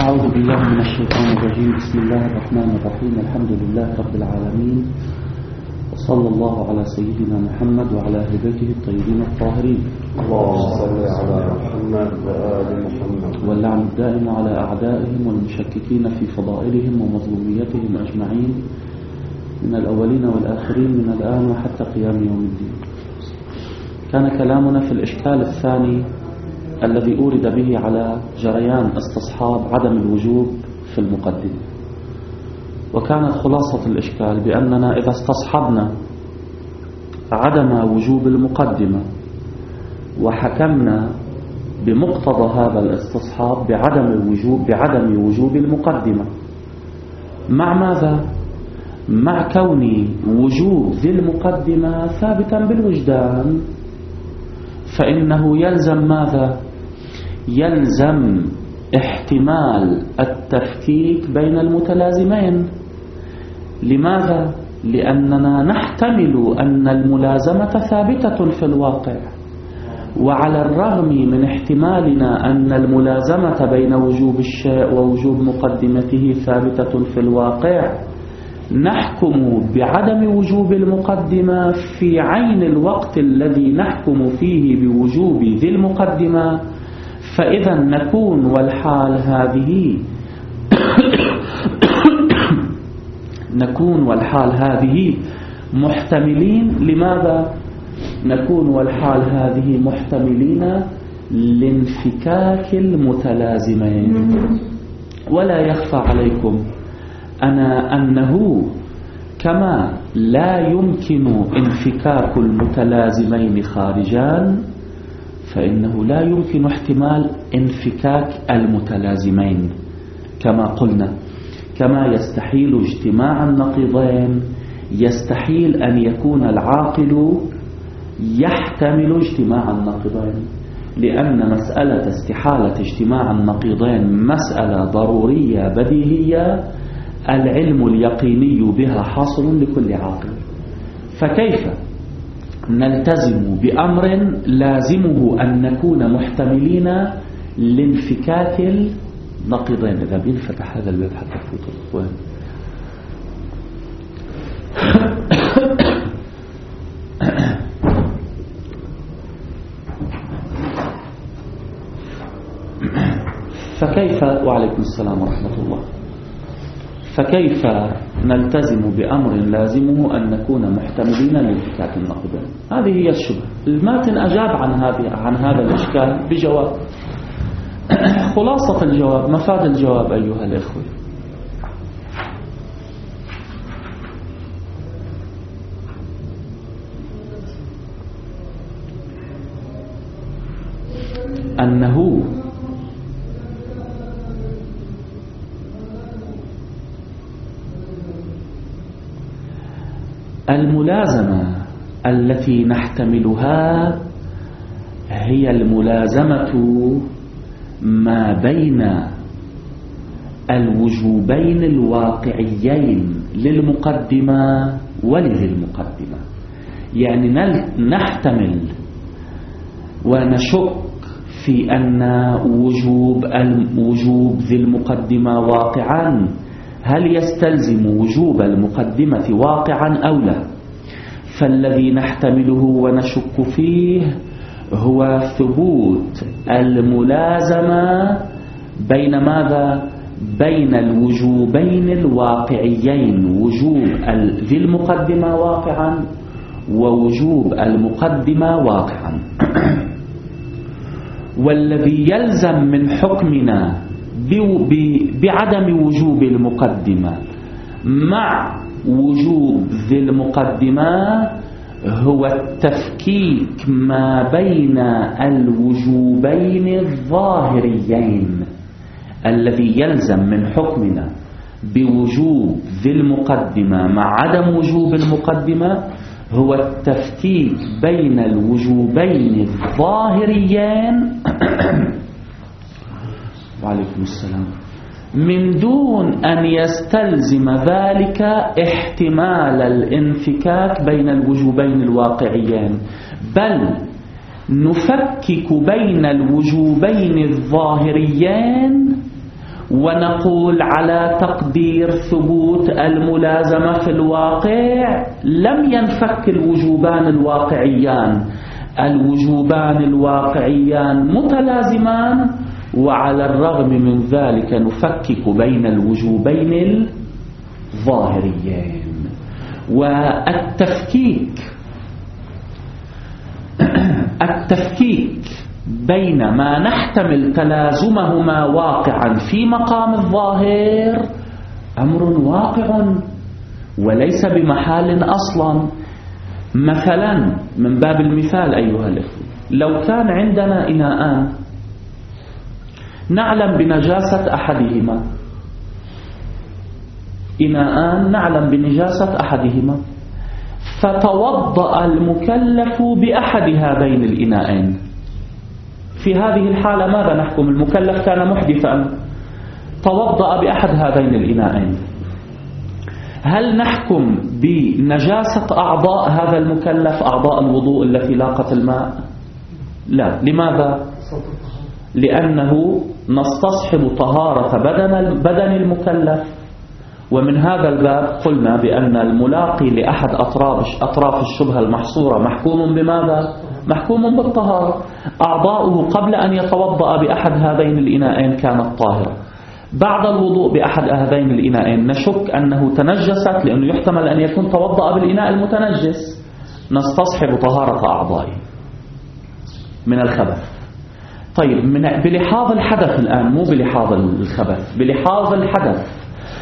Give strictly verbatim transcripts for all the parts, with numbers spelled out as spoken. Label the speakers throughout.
Speaker 1: أعوذ بالله من الشيطان الرجيم. بسم الله الرحمن الرحيم. الحمد لله رب العالمين، وصلى الله على سيدنا محمد وعلى أهل بيته الطيبين الطاهرين.
Speaker 2: اللهم صل على محمد وآل محمد.
Speaker 1: واللعن الدائم على أعدائهم والمشككين في فضائلهم ومظلوميتهم أجمعين من الأولين والآخرين من الآن وحتى قيام يوم الدين. كان كلامنا في الإشكال الثاني الذي أورد به على جريان استصحاب عدم الوجوب في المقدمة، وكانت خلاصة الإشكال بأننا إذا استصحبنا عدم وجوب المقدمة وحكمنا بمقتضى هذا الاستصحاب بعدم الوجوب بعدم وجوب المقدمة، مع ماذا؟ مع كون وجوب ذي المقدمة ثابتا بالوجدان، فإنه يلزم ماذا؟ يلزم احتمال التفكيك بين المتلازمين. لماذا؟ لأننا نحتمل أن الملازمة ثابتة في الواقع، وعلى الرغم من احتمالنا أن الملازمة بين وجوب الشيء ووجوب مقدمته ثابتة في الواقع، نحكم بعدم وجوب المقدمة في عين الوقت الذي نحكم فيه بوجوب ذي المقدمة، فإذا نكون والحال هذه نكون والحال هذه محتملين. لماذا نكون والحال هذه محتملين؟ لانفكاك المتلازمين. ولا يخفى عليكم أنا أنه كما لا يمكن انفكاك المتلازمين خارجان، فإنه لا يمكن احتمال انفكاك المتلازمين. كما قلنا، كما يستحيل اجتماع النقيضين يستحيل أن يكون العاقل يحتمل اجتماع النقيضين، لأن مسألة استحالة اجتماع النقيضين مسألة ضرورية بديهية العلم اليقيني بها حاصل لكل عاقل. فكيف نلتزم بأمر لازمه أن نكون محتملين لانفكاك النقيضين؟ إذا بينفتح هذا الباب حتى فوت الإخوان. فكيف وعليكم السلام ورحمة الله. فكيف نلتزم بأمر لازمه أن نكون محتملين لانفكاك النقيضين؟ هذه هي الشبهة. الماتن أجاب عن هذه عن هذا الإشكال بجواب. خلاصة الجواب، مفاد الجواب أيها الإخوة، أنه الملازمة التي نحتملها هي الملازمة ما بين الوجوبين الواقعيين للمقدمة ولذي المقدمة. يعني نحتمل ونشك في أن وجوب الوجوب ذي المقدمة واقعا، هل يستلزم وجوب المقدمة واقعا أو لا؟ فالذي نحتمله ونشك فيه هو ثبوت الملازمة بين ماذا؟ بين الوجوبين الواقعيين، وجوب ذي المقدمة واقعا ووجوب المقدمة واقعا. والذي يلزم من حكمنا بعدم وجوب المقدمة مع وجوب ذي المقدمة هو التفكيك ما بين الوجوبين الظاهريين. الذي يلزم من حكمنا بوجوب ذي المقدمة مع عدم وجوب المقدمة هو التفكيك بين الوجوبين الظاهريين وعليكم السلام، من دون أن يستلزم ذلك احتمال الانفكاك بين الوجوبين الواقعيين، بل نفكك بين الوجوبين الظاهريين ونقول على تقدير ثبوت الملازمة في الواقع لم ينفك الوجوبان الواقعيان، الوجوبان الواقعيان متلازمان، وعلى الرغم من ذلك نفكك بين الوجوبين الظاهريين. والتفكيك التفكيك بين ما نحتمل تلازمهما واقعا في مقام الظاهر أمر واقع وليس بمحال أصلا. مثلا من باب المثال أيها الأخوة، لو كان عندنا إناءان نعلم بنجاسة أحدهما إناءان نعلم بنجاسة أحدهما فتوضأ المكلف بأحد هذين الإناءين، في هذه الحالة ماذا نحكم؟ المكلف كان محدثا توضأ بأحد هذين الإناءين، هل نحكم بنجاسة أعضاء هذا المكلف، أعضاء الوضوء التي لاقت الماء؟ لا. لماذا؟ لأنه نستصحب طهارة بدن بدن المكلف، ومن هذا الباب قلنا بأن الملاقي لأحد أطراف أطراف الشبهة المحصورة محكوم بماذا؟ محكوم بالطهارة. أعضاؤه قبل أن يتوضأ بأحد هذين الإناءين كانت طاهرة، بعد الوضوء بأحد هذين الإناءين نشك أنه تنجست لأنه يحتمل أن يكون توضأ بالإناء المتنجس، نستصحب طهارة أعضائه من الخبث. طيب من بلحاظ الحدث الآن، مو بلحاظ الخبث، بلحاظ الحدث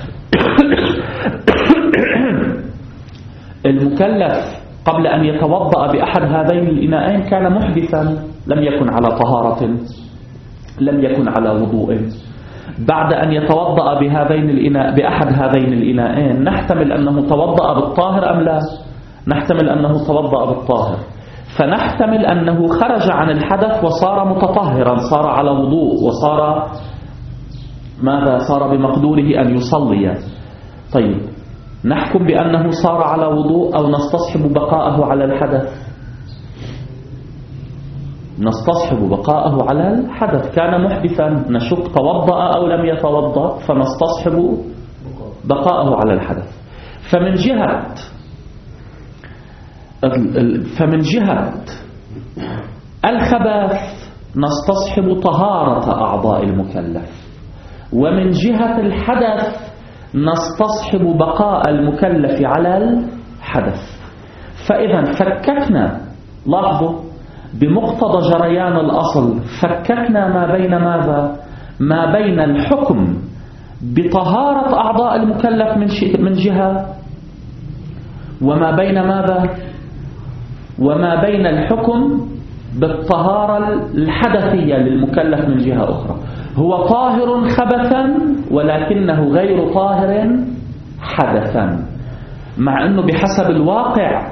Speaker 1: المكلف قبل أن يتوضأ بأحد هذين الإناءين كان محدثا، لم يكن على طهارة، لم يكن على وضوء. بعد أن يتوضأ بهذين الإناء بأحد هذين الإناءين نحتمل أنه توضأ بالطاهر أم لا؟ نحتمل أنه توضأ بالطاهر، فنحتمل أنه خرج عن الحدث وصار متطهرا، صار على وضوء، وصار ماذا؟ صار بمقدوره أن يصلي. طيب نحكم بأنه صار على وضوء أو نستصحب بقاءه على الحدث؟ نستصحب بقاءه على الحدث، كان محدثا نشك توضأ أو لم يتوضأ فنستصحب بقاءه على الحدث. فمن جهة فمن جهة الخبث نستصحب طهارة أعضاء المكلف، ومن جهة الحدث نستصحب بقاء المكلف على الحدث. فإذا فككنا، لاحظوا بمقتضى جريان الأصل فككنا ما بين ماذا؟ ما بين الحكم بطهارة أعضاء المكلف من من جهة، وما بين ماذا؟ وما بين الحكم بالطهارة الحدثية للمكلف من جهة أخرى. هو طاهر خبثا ولكنه غير طاهر حدثا، مع أنه بحسب الواقع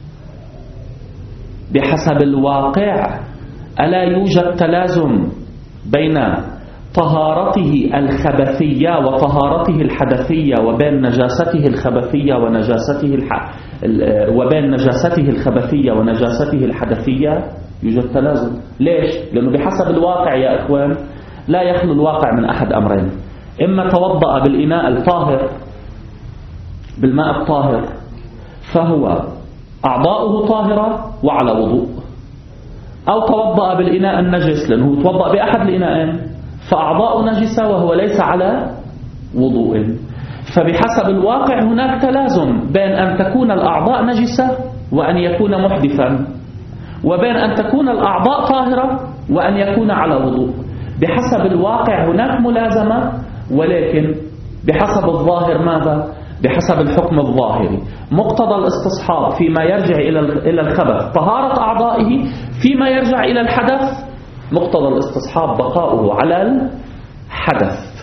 Speaker 1: بحسب الواقع ألا يوجد تلازم بين طهارته الخبثية وطهارته الحدثية، وبين نجاسته الخبثية ونجاسته الح... وبين نجاسته الخبثية ونجاسته الحدثية؟ يوجد تلازم. ليش؟ لأنه بحسب الواقع يا إخوان لا يخلو الواقع من أحد أمرين: إما توضأ بالإناء الطاهر بالماء الطاهر فهو أعضاؤه طاهرة وعلى وضوء، أو توضأ بالإناء النجس لأنه توضأ بأحد الإناءين فأعضاء نجسة وهو ليس على وضوء. فبحسب الواقع هناك تلازم بين أن تكون الأعضاء نجسة وأن يكون محدثا، وبين أن تكون الأعضاء طاهرة وأن يكون على وضوء. بحسب الواقع هناك ملازمة، ولكن بحسب الظاهر ماذا؟ بحسب الحكم الظاهري مقتضى الاستصحاب فيما يرجع إلى الخبث طهارة أعضائه، فيما يرجع إلى الحدث مقتضى الاستصحاب بقاؤه على الحدث.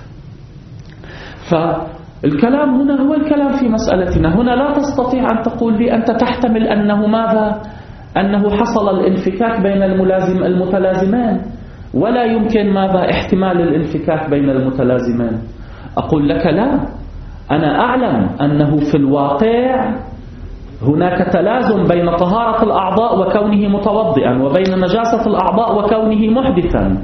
Speaker 1: فالكلام هنا هو الكلام في مسألتنا. هنا لا تستطيع أن تقول لي أنت تحتمل أنه ماذا؟ أنه حصل الانفكاك بين الملازم المتلازمان، ولا يمكن ماذا؟ احتمال الانفكاك بين المتلازمان. أقول لك لا، أنا أعلم أنه في الواقع هناك تلازم بين طهارة الأعضاء وكونه متوضئا، وبين نجاسة الأعضاء وكونه محدثا،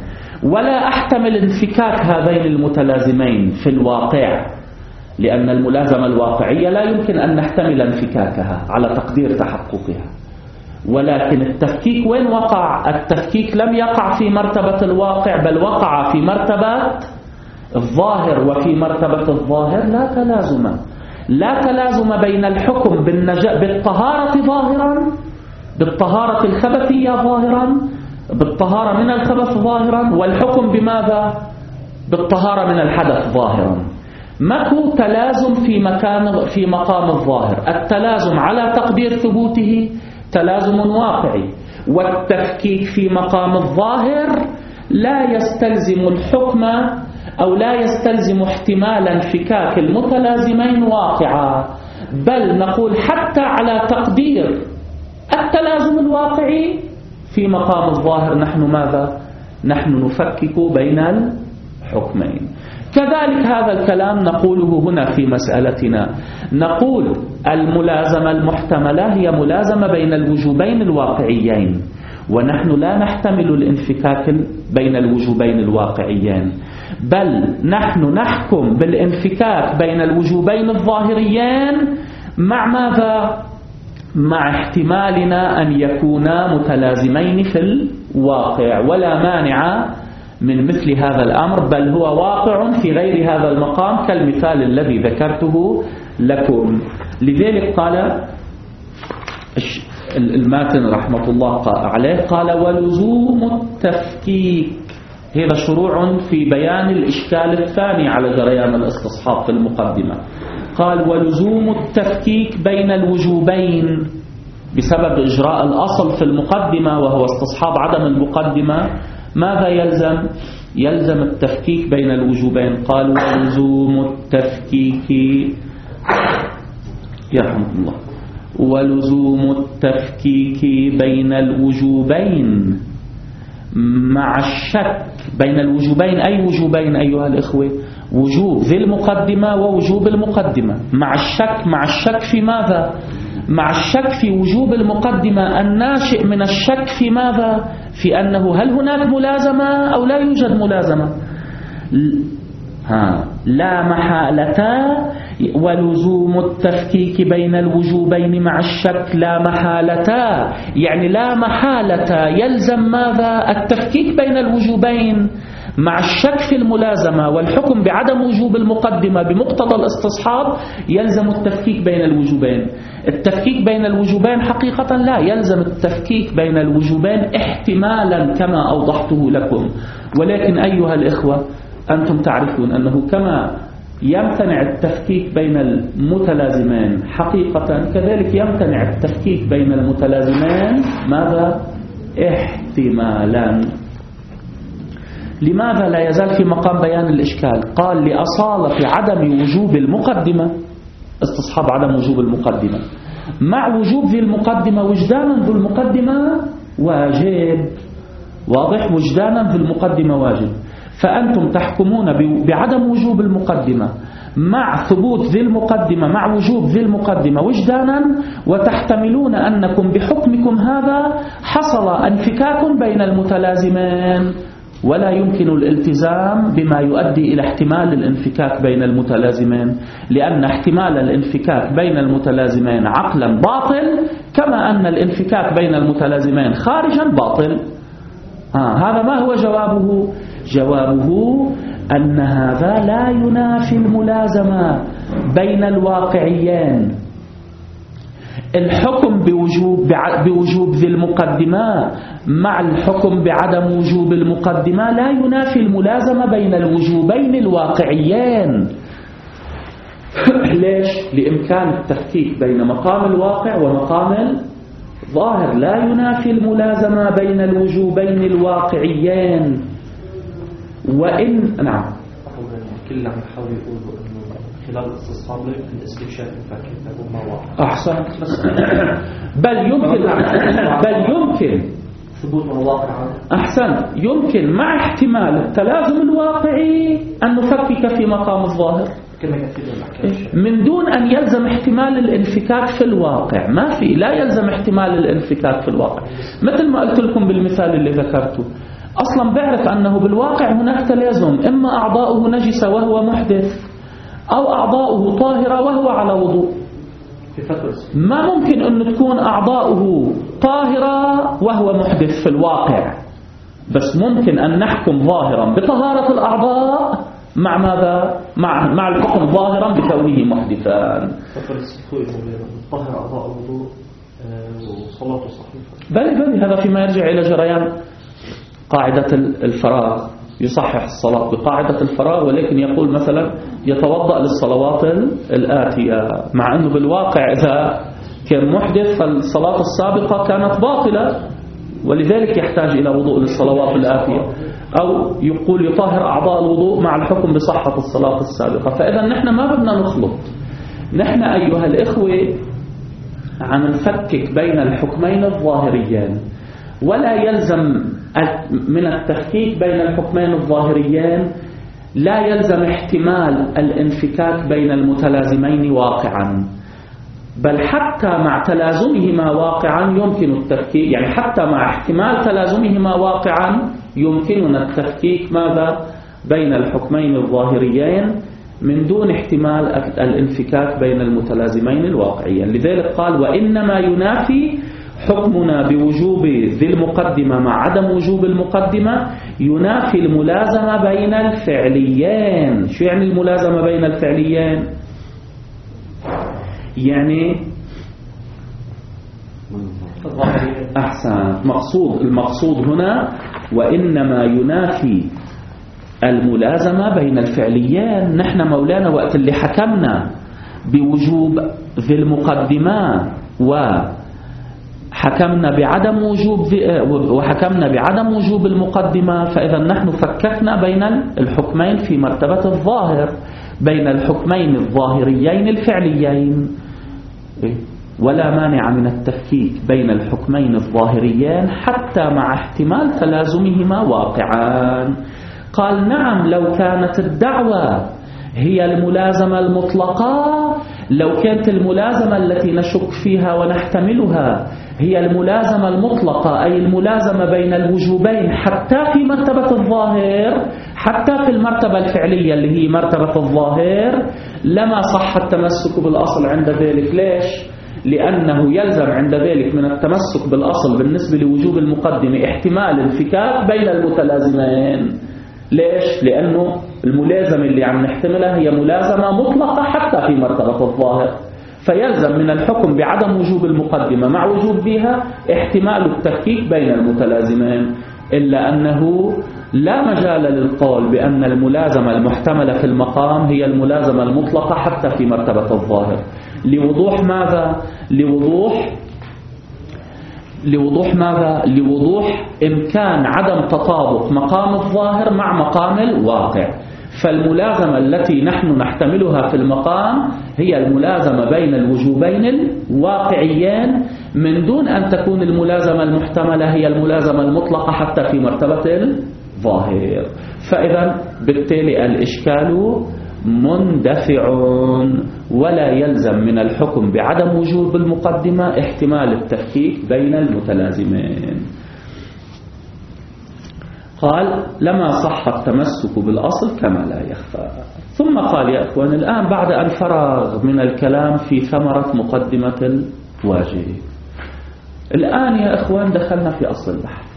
Speaker 1: ولا أحتمل انفكاك هذين المتلازمين في الواقع، لأن الملازمة الواقعية لا يمكن أن نحتمل انفكاكها على تقدير تحققها. ولكن التفكيك وين وقع؟ التفكيك لم يقع في مرتبة الواقع، بل وقع في مرتبة الظاهر. وفي مرتبة الظاهر لا تلازم، لا تلازم بين الحكم بالنجاة بالطهارة ظاهرا، بالطهارة الخبثية ظاهرا، بالطهارة من الخبث ظاهرا، والحكم بماذا؟ بالطهارة من الحدث ظاهرا. ماكو تلازم في مكان في مقام الظاهر. التلازم على تقدير ثبوته تلازم واقعي، والتفكيك في مقام الظاهر لا يستلزم الحكم أو لا يستلزم احتمال انفكاك المتلازمين واقعا، بل نقول حتى على تقدير التلازم الواقعي في مقام الظاهر نحن ماذا؟ نحن نفكك بين الحكمين. كذلك هذا الكلام نقوله هنا في مسألتنا، نقول الملازمة المحتملة هي ملازمة بين الوجوبين الواقعيين، ونحن لا نحتمل الانفكاك بين الوجوبين الواقعيين، بل نحن نحكم بالانفكاك بين الوجوبين الظاهريين مع ماذا؟ مع احتمالنا أن يكونا متلازمين في الواقع، ولا مانع من مثل هذا الأمر، بل هو واقع في غير هذا المقام كالمثال الذي ذكرته لكم. لذلك قال الماتن رحمة الله عليه، قال ولزوم التفكيك، هذا شروع في بيان الإشكال الثاني على جريان الاستصحاب في المقدمة. قال ولزوم التفكيك بين الوجوبين بسبب إجراء الأصل في المقدمة وهو استصحاب عدم المقدمة، ماذا يلزم؟ يلزم التفكيك بين الوجوبين. قال ولزوم التفكيك يرحمكم الله ولزوم التفكيك بين الوجوبين مع الشك بين الوجوبين. أي وجوبين أيها الإخوة؟ وجوب ذي المقدمة ووجوب المقدمة مع الشك. مع الشك في ماذا؟ مع الشك في وجوب المقدمة الناشئ من الشك في ماذا؟ في أنه هل هناك ملازمة أو لا يوجد ملازمة. ها لا محالة ولزوم التفكيك بين الوجوبين مع الشك لا محالة، يعني لا محالة يلزم ماذا؟ التفكيك بين الوجوبين مع الشك في الملازمة والحكم بعدم وجوب المقدمة بمقتضى الاستصحاب، يلزم التفكيك بين الوجوبين. التفكيك بين الوجوبين حقيقة لا يلزم التفكيك بين الوجوبين احتمالا كما أوضحته لكم، ولكن أيها الإخوة أنتم تعرفون أنه كما يمتنع التفكيك بين المتلازمين حقيقة، كذلك يمتنع التفكيك بين المتلازمين ماذا؟ احتمالا. لماذا لا يزال في مقام بيان الإشكال؟ قال لأصالة عدم وجوب المقدمة، استصحاب عدم وجوب المقدمة مع وجوب ذي المقدمة. وجدانا ذو المقدمة واجب، واضح؟ وجدانا ذو المقدمة واجب، فأنتم تحكمون بعدم وجوب المقدمة مع ثبوت ذي المقدمة مع وجوب ذي المقدمة وجدانا، وتحتملون أنكم بحكمكم هذا حصل انفكاك بين المتلازمين، ولا يمكن الالتزام بما يؤدي إلى احتمال الانفكاك بين المتلازمين، لأن احتمال الانفكاك بين المتلازمين عقلا باطل، كما أن الانفكاك بين المتلازمين خارجا باطل. آه هذا ما هو جوابه؟ جوابه أن هذا لا ينافي الملازمة بين الواقعيين. الحكم بوجوب بوجوب ذي المقدمة مع الحكم بعدم وجوب المقدمة لا ينافي الملازمة بين الوجوبين الواقعيين. ليش؟ لإمكان التفكيك بين مقام الواقع ومقام الظاهر، لا ينافي الملازمة بين الوجوبين الواقعيين. وإن نعم
Speaker 3: كل عم يحاول يقولوا إنه خلال الاستصحاب لا يمكن استكشاف الفكر تكون ما واحد.
Speaker 1: أحسن. بل يمكن بل يمكن
Speaker 3: ثبوت الواقع.
Speaker 1: أحسن، يمكن مع احتمال التلازم الواقعي أن نفكك في مقام الظاهر من دون أن يلزم احتمال الانفكاك في الواقع. ما في لا يلزم احتمال الانفكاك في الواقع، مثل ما قلت لكم بالمثال اللي ذكرته. أصلا بعرف أنه بالواقع هناك تلازم، إما أعضاؤه نجسة وهو محدث أو أعضاؤه طاهرة وهو على وضوء. ما ممكن أن تكون أعضاؤه طاهرة وهو محدث في الواقع، بس ممكن أن نحكم ظاهرا بطهارة الأعضاء مع ماذا؟ مع مع الحكم ظاهرا بكونه محدثا.
Speaker 3: طهر أعضاء الوضوء وصلاته صحيحة.
Speaker 1: بل بل هذا فيما يرجع إلى جريان قاعدة الفراغ، يصحح الصلاة بقاعدة الفراغ، ولكن يقول مثلا يتوضأ للصلوات الآتية، مع أنه بالواقع إذا كان محدث فالصلاة السابقة كانت باطلة ولذلك يحتاج إلى وضوء للصلوات الآتية، أو يقول يطهر أعضاء الوضوء مع الحكم بصحة الصلاة السابقة. فإذا نحن ما بدنا نخلط، نحن أيها الإخوة عم نفكك بين الحكمين الظاهريين، ولا يلزم من التفكيك بين الحكمين الظاهريين لا يلزم احتمال الانفكاك بين المتلازمين واقعا، بل حتى مع تلازمهما واقعا يمكن التفكيك، يعني حتى مع احتمال تلازمهما واقعا يمكننا التفكيك ماذا بين الحكمين الظاهريين من دون احتمال الانفكاك بين المتلازمين الواقعيين. لذلك قال وإنما ينافي حكمنا بوجوب ذي المقدمة مع عدم وجوب المقدمة ينافي الملازمة بين الفعليين. شو يعني الملازمة بين الفعليين؟ يعني أحسن، مقصود المقصود هنا وإنما ينافي الملازمة بين الفعليين. نحن مولانا وقت اللي حكمنا بوجوب ذي المقدمة وحكمنا بعدم وجوب وحكمنا بعدم وجوب المقدمة، فإذا نحن فككنا بين الحكمين في مرتبة الظاهر، بين الحكمين الظاهريين الفعليين، ولا مانع من التفكيك بين الحكمين الظاهريين حتى مع احتمال تلازمهما واقعان. قال نعم لو كانت الدعوة هي الملازمة المطلقة، لو كانت الملازمة التي نشك فيها ونحتملها هي الملازمة المطلقة، أي الملازمة بين الوجوبين حتى في مرتبة الظاهر، حتى في المرتبة الفعلية اللي هي مرتبة الظاهر، لما صح التمسك بالأصل عند ذلك. ليش؟ لأنه يلزم عند ذلك من التمسك بالأصل بالنسبة لوجوب المقدمة احتمال انفكاك بين المتلازمين. ليش؟ لأنه الملازمة اللي عم نحتملها هي ملازمة مطلقة حتى في مرتبة الظاهر، فيلزم من الحكم بعدم وجوب المقدمة مع وجوب بها احتمال التفكيك بين المتلازمين، إلا أنه لا مجال للقول بأن الملازمة المحتملة في المقام هي الملازمة المطلقة حتى في مرتبة الظاهر. لوضوح ماذا؟ لوضوح لوضوح ماذا؟ لوضوح إمكان عدم تطابق مقام الظاهر مع مقام الواقع. فالملازمة التي نحن نحتملها في المقام هي الملازمة بين الوجوبين الواقعيين من دون أن تكون الملازمة المحتملة هي الملازمة المطلقة حتى في مرتبة الظاهر. فإذا بالتالي الإشكال مندفع، ولا يلزم من الحكم بعدم وجوب المقدمة احتمال التفكيك بين المتلازمين. قال لما صح التمسك بالأصل كما لا يخفى. ثم قال يا أخوان الآن بعد أن فرغ من الكلام في ثمرة مقدمة الواجب، الآن يا أخوان دخلنا في أصل البحث.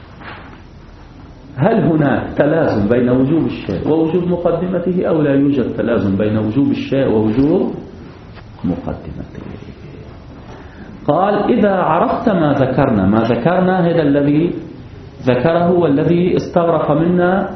Speaker 1: هل هناك تلازم بين وجوب الشيء ووجوب مقدمته أو لا يوجد تلازم بين وجوب الشيء ووجوب مقدمته؟ قال إذا عرفت ما ذكرنا، ما ذكرنا هذا الذي ذكره والذي استغرق منا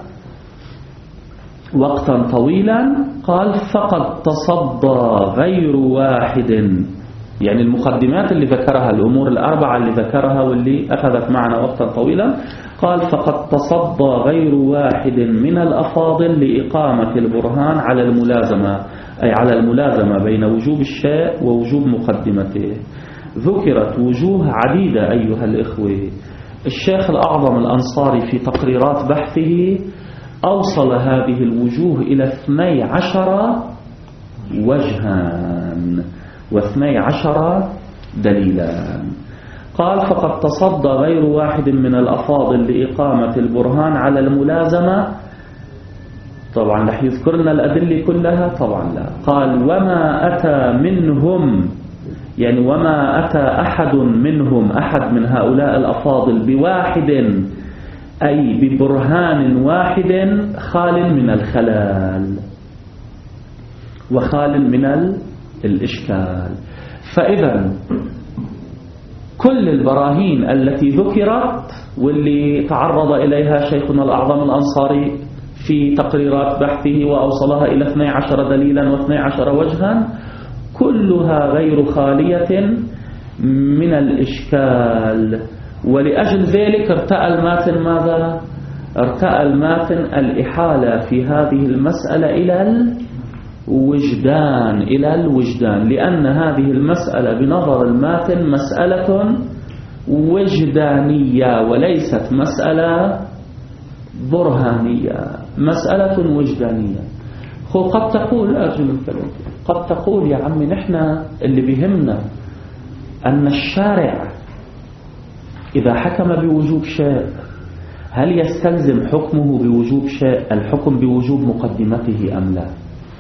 Speaker 1: وقتا طويلا. قال فقد تصدى غير واحد، يعني المقدمات اللي ذكرها، الأمور الأربعة اللي ذكرها واللي أخذت معنا وقتا طويلا، قال فقد تصدى غير واحد من الأفاضل لإقامة البرهان على الملازمة، أي على الملازمة بين وجوب الشيء ووجوب مقدمته. ذكرت وجوه عديدة أيها الإخوة. الشيخ الأعظم الأنصاري في تقريرات بحثه أوصل هذه الوجوه إلى اثني عشر وجها واثني عشر دليلا. قال فقد تصدى غير واحد من الأفاضل لإقامة البرهان على الملازمة. طبعا رح يذكرنا الأدلة كلها؟ طبعا لا. قال وما أتى منهم، يعني وما أتى أحد منهم، أحد من هؤلاء الأفاضل بواحد أي ببرهان واحد خال من الخلال وخال من الإشكال. فإذا كل البراهين التي ذكرت واللي تعرض إليها شيخنا الأعظم الأنصاري في تقريرات بحثه وأوصلها إلى اثني عشر دليلا واثني عشر وجها كلها غير خالية من الإشكال. ولأجل ذلك ارتأى الماتن ماذا؟ ارتأى الماتن الإحالة في هذه المسألة إلى الوجدان إلى الوجدان لأن هذه المسألة بنظر الماتن مسألة وجدانية وليست مسألة برهانية، مسألة وجدانية. خو قد تقول أرجو من كلام قد تقول يا عمي نحن اللي بيهمنا أن الشارع إذا حكم بوجوب شيء هل يستلزم حكمه بوجوب شيء الحكم بوجوب مقدمته أم لا؟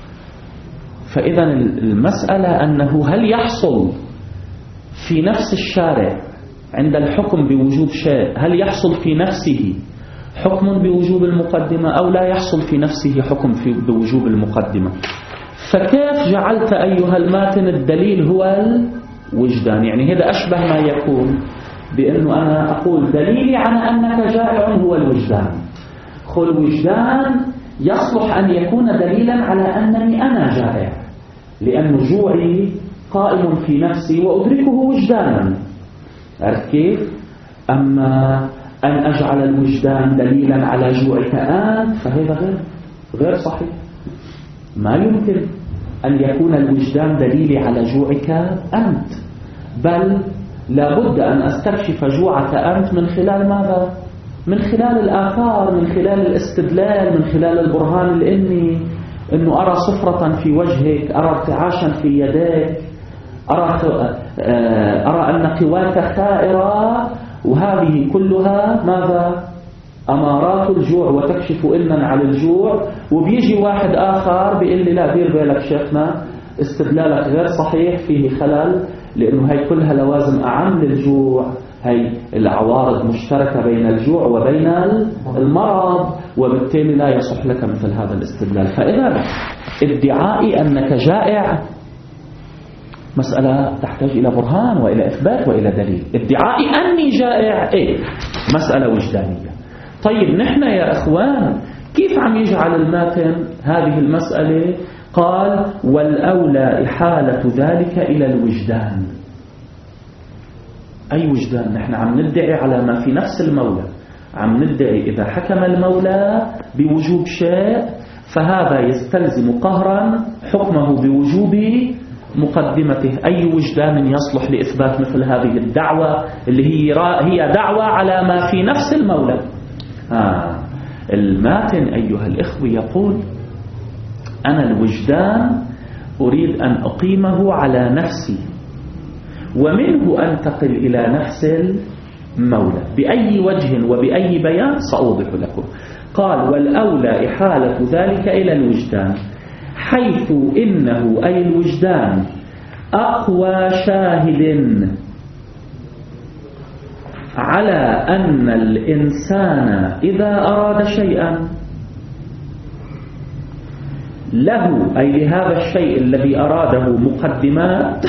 Speaker 1: فإذا المسألة أنه هل يحصل في نفس الشارع عند الحكم بوجوب شيء هل يحصل في نفسه حكم بوجوب المقدمة أو لا يحصل في نفسه حكم في بوجوب المقدمة. فكيف جعلت أيها الماتن الدليل هو الوجدان؟ يعني هذا أشبه ما يكون بأنه أنا أقول دليلي على أنك جائع هو الوجدان. خو الوجدان يصلح أن يكون دليلا على أنني أنا جائع لأن جوعي قائم في نفسي وأدركه وجدانا. عرفت كيف؟ أما أن أجعل الوجدان دليلا على جوعك أنت فهذا غير غير صحيح. ما يمكن أن يكون الوجدان دليلي على جوعك أنت، بل لابد أن أستكشف جوعك أنت من خلال ماذا؟ من خلال الآثار، من خلال الاستدلال، من خلال البرهان الإني، أنه أرى صفرة في وجهك، أرى ارتعاشا في يديك، أرى, أرى أن قواك خائرة، وهذه كلها ماذا؟ أمارات الجوع وتكشف إلنا على الجوع. وبيجي واحد آخر بيقول لي لا دير بالك شيخنا استدلالك غير صحيح فيه خلل لأنه هي كلها لوازم أعم للجوع، هي العوارض مشتركة بين الجوع وبين المرض وبالتالي لا يصح لك مثل هذا الاستدلال. فإذا ادعائي أنك جائع مسألة تحتاج إلى برهان وإلى إثبات وإلى دليل. ادعائي أني جائع إيه؟ مسألة وجدانية. طيب نحن يا أخوان كيف عم يجعل الماتن هذه المسألة؟ قال والأولى إحالة ذلك إلى الوجدان. أي وجدان؟ نحن عم ندعي على ما في نفس المولى، عم ندعي إذا حكم المولى بوجوب شيء فهذا يستلزم قهرا حكمه بوجوب مقدمته. أي وجدان يصلح لإثبات مثل هذه الدعوة اللي هي هي دعوة على ما في نفس المولى؟ آه. الماتن أيها الإخوة يقول أنا الوجدان أريد أن أقيمه على نفسي ومنه أنتقل إلى نفس المولى. بأي وجه وبأي بيان سأوضح لكم. قال والأولى إحالة ذلك إلى الوجدان حيث إنه أي الوجدان أقوى شاهد على أن الإنسان إذا أراد شيئا له أي لهذا الشيء الذي أراده مقدمات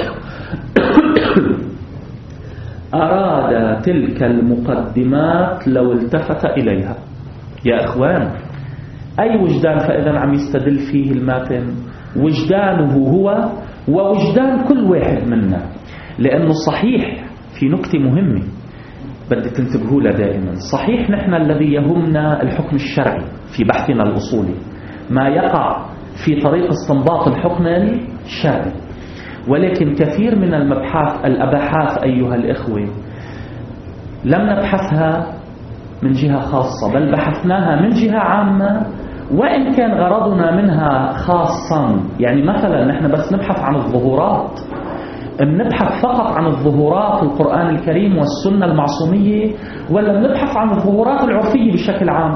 Speaker 1: أراد تلك المقدمات لو التفت إليها. يا إخوان أي وجدان؟ فإذا عم يستدل فيه الماتن وجدانه هو ووجدان كل واحد منا. لأنه صحيح في نكتة مهمة بدي تنتبهوا لها دائما. صحيح نحن الذي يهمنا الحكم الشرعي في بحثنا الأصولي ما يقع في طريق استنباط الحكم الشرعي، ولكن كثير من المبحث الأباحات أيها الإخوة لم نبحثها من جهة خاصة بل بحثناها من جهة عامة وإن كان غرضنا منها خاصا. يعني مثلا نحن بس نبحث عن الظهورات
Speaker 4: بنبحث فقط عن الظهورات في القرآن الكريم والسنة المعصومية، ولا بنبحث عن الظهورات العرفية بشكل عام؟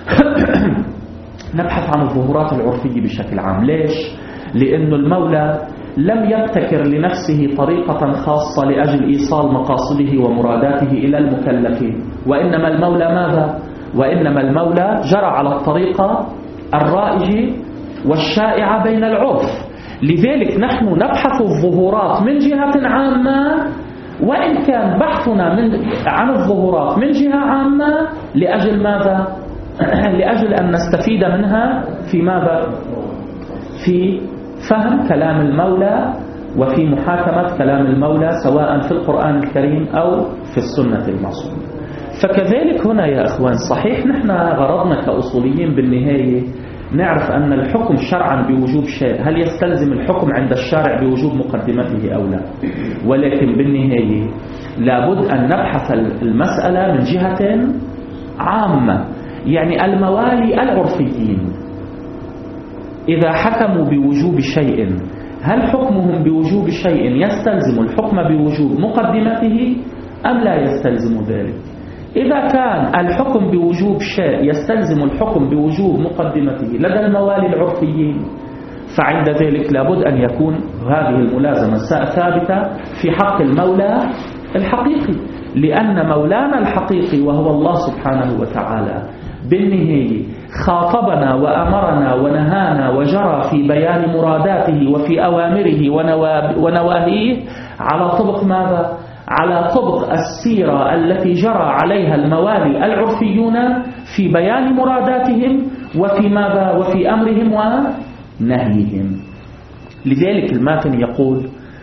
Speaker 4: نبحث عن الظهورات العرفية بشكل عام. ليش؟ لأن المولى لم يبتكر لنفسه طريقة خاصة لأجل إيصال مقاصده ومراداته إلى المكلفين، وإنما المولى ماذا؟ وإنما المولى جرى على الطريقة الرائجة والشائعة بين العرف. لذلك نحن نبحث الظهورات من جهة عامة، وإن كان بحثنا من عن الظهورات من جهة عامة لأجل ماذا؟ لأجل أن نستفيد منها في ماذا؟ في فهم كلام المولى وفي محاكمة كلام المولى سواء في القرآن الكريم أو في السنة المعصومة. فكذلك هنا يا أخوان، صحيح نحن غرضنا كأصوليين بالنهاية نعرف أن الحكم شرعا بوجوب شيء، هل يستلزم الحكم عند الشارع بوجوب مقدمته أو لا؟ ولكن بالنهاية لابد أن نبحث المسألة من جهة عامة. يعني الموالي العرفيين إذا حكموا بوجوب شيء، هل حكمهم بوجوب شيء يستلزم الحكم بوجوب مقدمته أم لا يستلزم ذلك؟ إذا كان الحكم بوجوب شيء يستلزم الحكم بوجوب مقدمته لدى الموالي العرفيين، فعند ذلك لابد أن يكون هذه الملازمة ثابتة في حق المولى الحقيقي، لأن مولانا الحقيقي وهو الله سبحانه وتعالى بالنهاية خاطبنا وأمرنا ونهانا وجرى في بيان مراداته وفي أوامره ونواهيه على طبق ماذا؟ على طبق السيرة التي جرى عليها الموالي العرفيون في بيان مراداتهم وفي ماذا؟ وفي أمرهم ونهيهم. لذلك الماتن يقول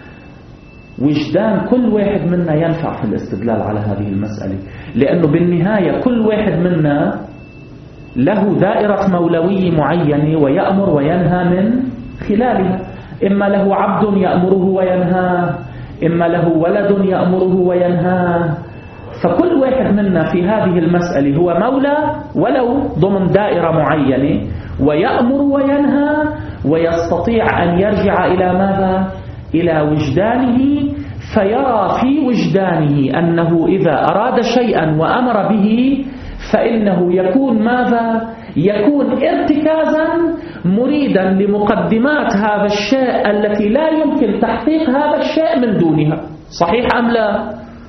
Speaker 4: وجدان كل واحد منا ينفع في الاستدلال على هذه المسألة، لأنه بالنهاية كل واحد منا له دائرة مولوية معينة ويأمر وينهى من خلالها. إما له عبد يأمره وينهاه، إما له ولد يأمره وينهاه. فكل واحد منا في هذه المسألة هو مولى ولو ضمن دائرة معينة، ويأمر وينهى، ويستطيع أن يرجع إلى ماذا؟ إلى وجدانه، فيرى في وجدانه أنه إذا أراد شيئا وأمر به فإنه يكون ماذا؟ يكون ارتكازا مريدا لمقدمات هذا الشيء التي لا يمكن تحقيق هذا الشيء من دونها. صحيح أم لا؟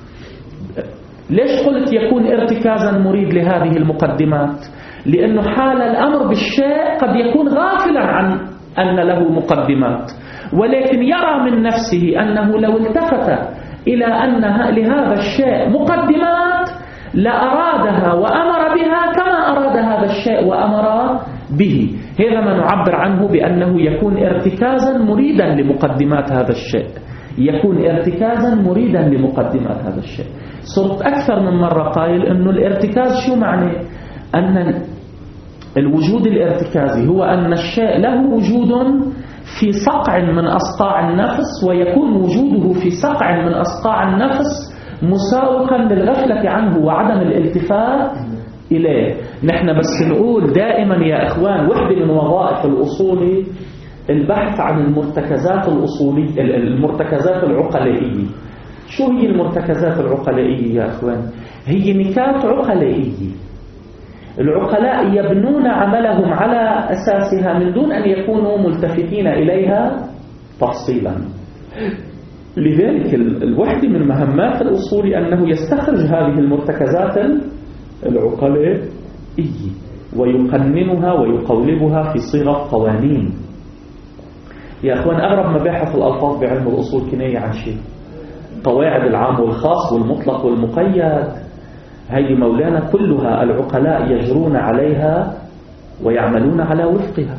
Speaker 4: ليش قلت يكون ارتكازا مريد لهذه المقدمات؟ لأنه حال الأمر بالشيء قد يكون غافلا عن أن له مقدمات، ولكن يرى من نفسه أنه لو التفت إلى أن لهذا الشيء مقدمات لأرادها وأمر بها كما أراد هذا الشيء وأمر به. هذا ما نعبر عنه بأنه يكون ارتكازا مريدا لمقدمات هذا الشيء، يكون ارتكازا مريدا لمقدمات هذا الشيء. صرت أكثر من مرة قائل أنه الارتكاز شو معنى؟ أن الوجود الارتكازي هو أن الشيء له وجود في صقع من أصقاع النفس، ويكون وجوده في صقع من أصقاع النفس مساوقا للغفلة عنه وعدم الالتفات إليه. نحن بس نقول دائما يا إخوان وحدة من وظائف الأصول البحث عن المرتكزات الأصولية، المرتكزات العقلائية. شو هي المرتكزات العقلائية يا إخوان؟ هي نكات عقلائية. العقلاء يبنون عملهم على أساسها من دون أن يكونوا ملتفتين إليها تفصيلا. لذلك الوحدة من مهمات الأصول أنه يستخرج هذه المرتكزات العقلائية ويقننها ويقولبها في صيغة قوانين. يا أخوان أغرب مباحث الألفاظ بعلم الأصول كناية عن شيء، قواعد العام والخاص والمطلق والمقيد، هذه مولانا كلها العقلاء يجرون عليها ويعملون على وفقها.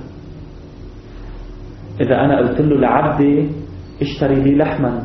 Speaker 4: إذا أنا قلت له لعبدي اشتري لي لحما،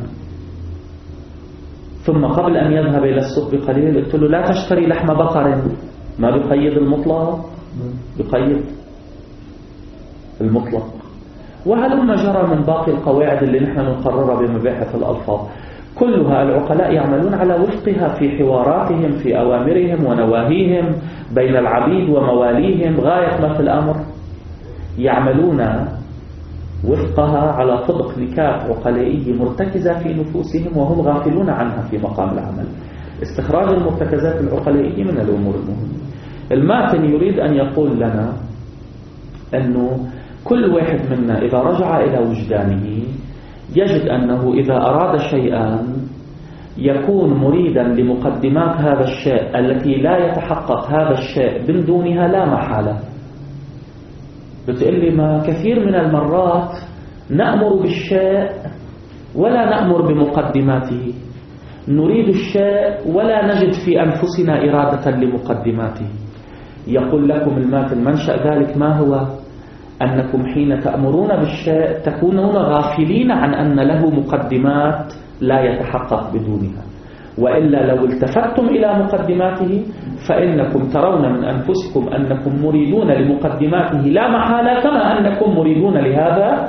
Speaker 4: ثم قبل أن يذهب إلى السوق بقليل قلت له لا تشتري لحم بقر، ما بقيد المطلق؟ بقيد المطلق. وهلما جرى من باقي القواعد اللي نحن نقررها بمباحث الألفاظ، كلها العقلاء يعملون على وفقها في حواراتهم في أوامرهم ونواهيهم بين العبيد ومواليهم. غاية ما في الأمر يعملون وفقها على طبق نكات عقلائية مرتكزة في نفوسهم وهم غافلون عنها في مقام العمل. استخراج المرتكزات العقلائية من الأمور المهمة. الماتن يريد أن يقول لنا أنه كل واحد منا إذا رجع إلى وجدانه يجد أنه إذا أراد شيئا يكون مريدا لمقدمات هذا الشيء التي لا يتحقق هذا الشيء من دونها لا محالة. بتقول لي ما كثير من المرات نأمر بالشيء ولا نأمر بمقدماته، نريد الشيء ولا نجد في أنفسنا إرادة لمقدماته. يقول لكم الماتن منشأ ذلك ما هو؟ أنكم حين تأمرون بالشيء تكونون غافلين عن أن له مقدمات لا يتحقق بدونها، وإلا لو التفتتم إلى مقدماته فإنكم ترون من أنفسكم أنكم مريدون لمقدماته لا محالة، كما أنكم مريدون لهذا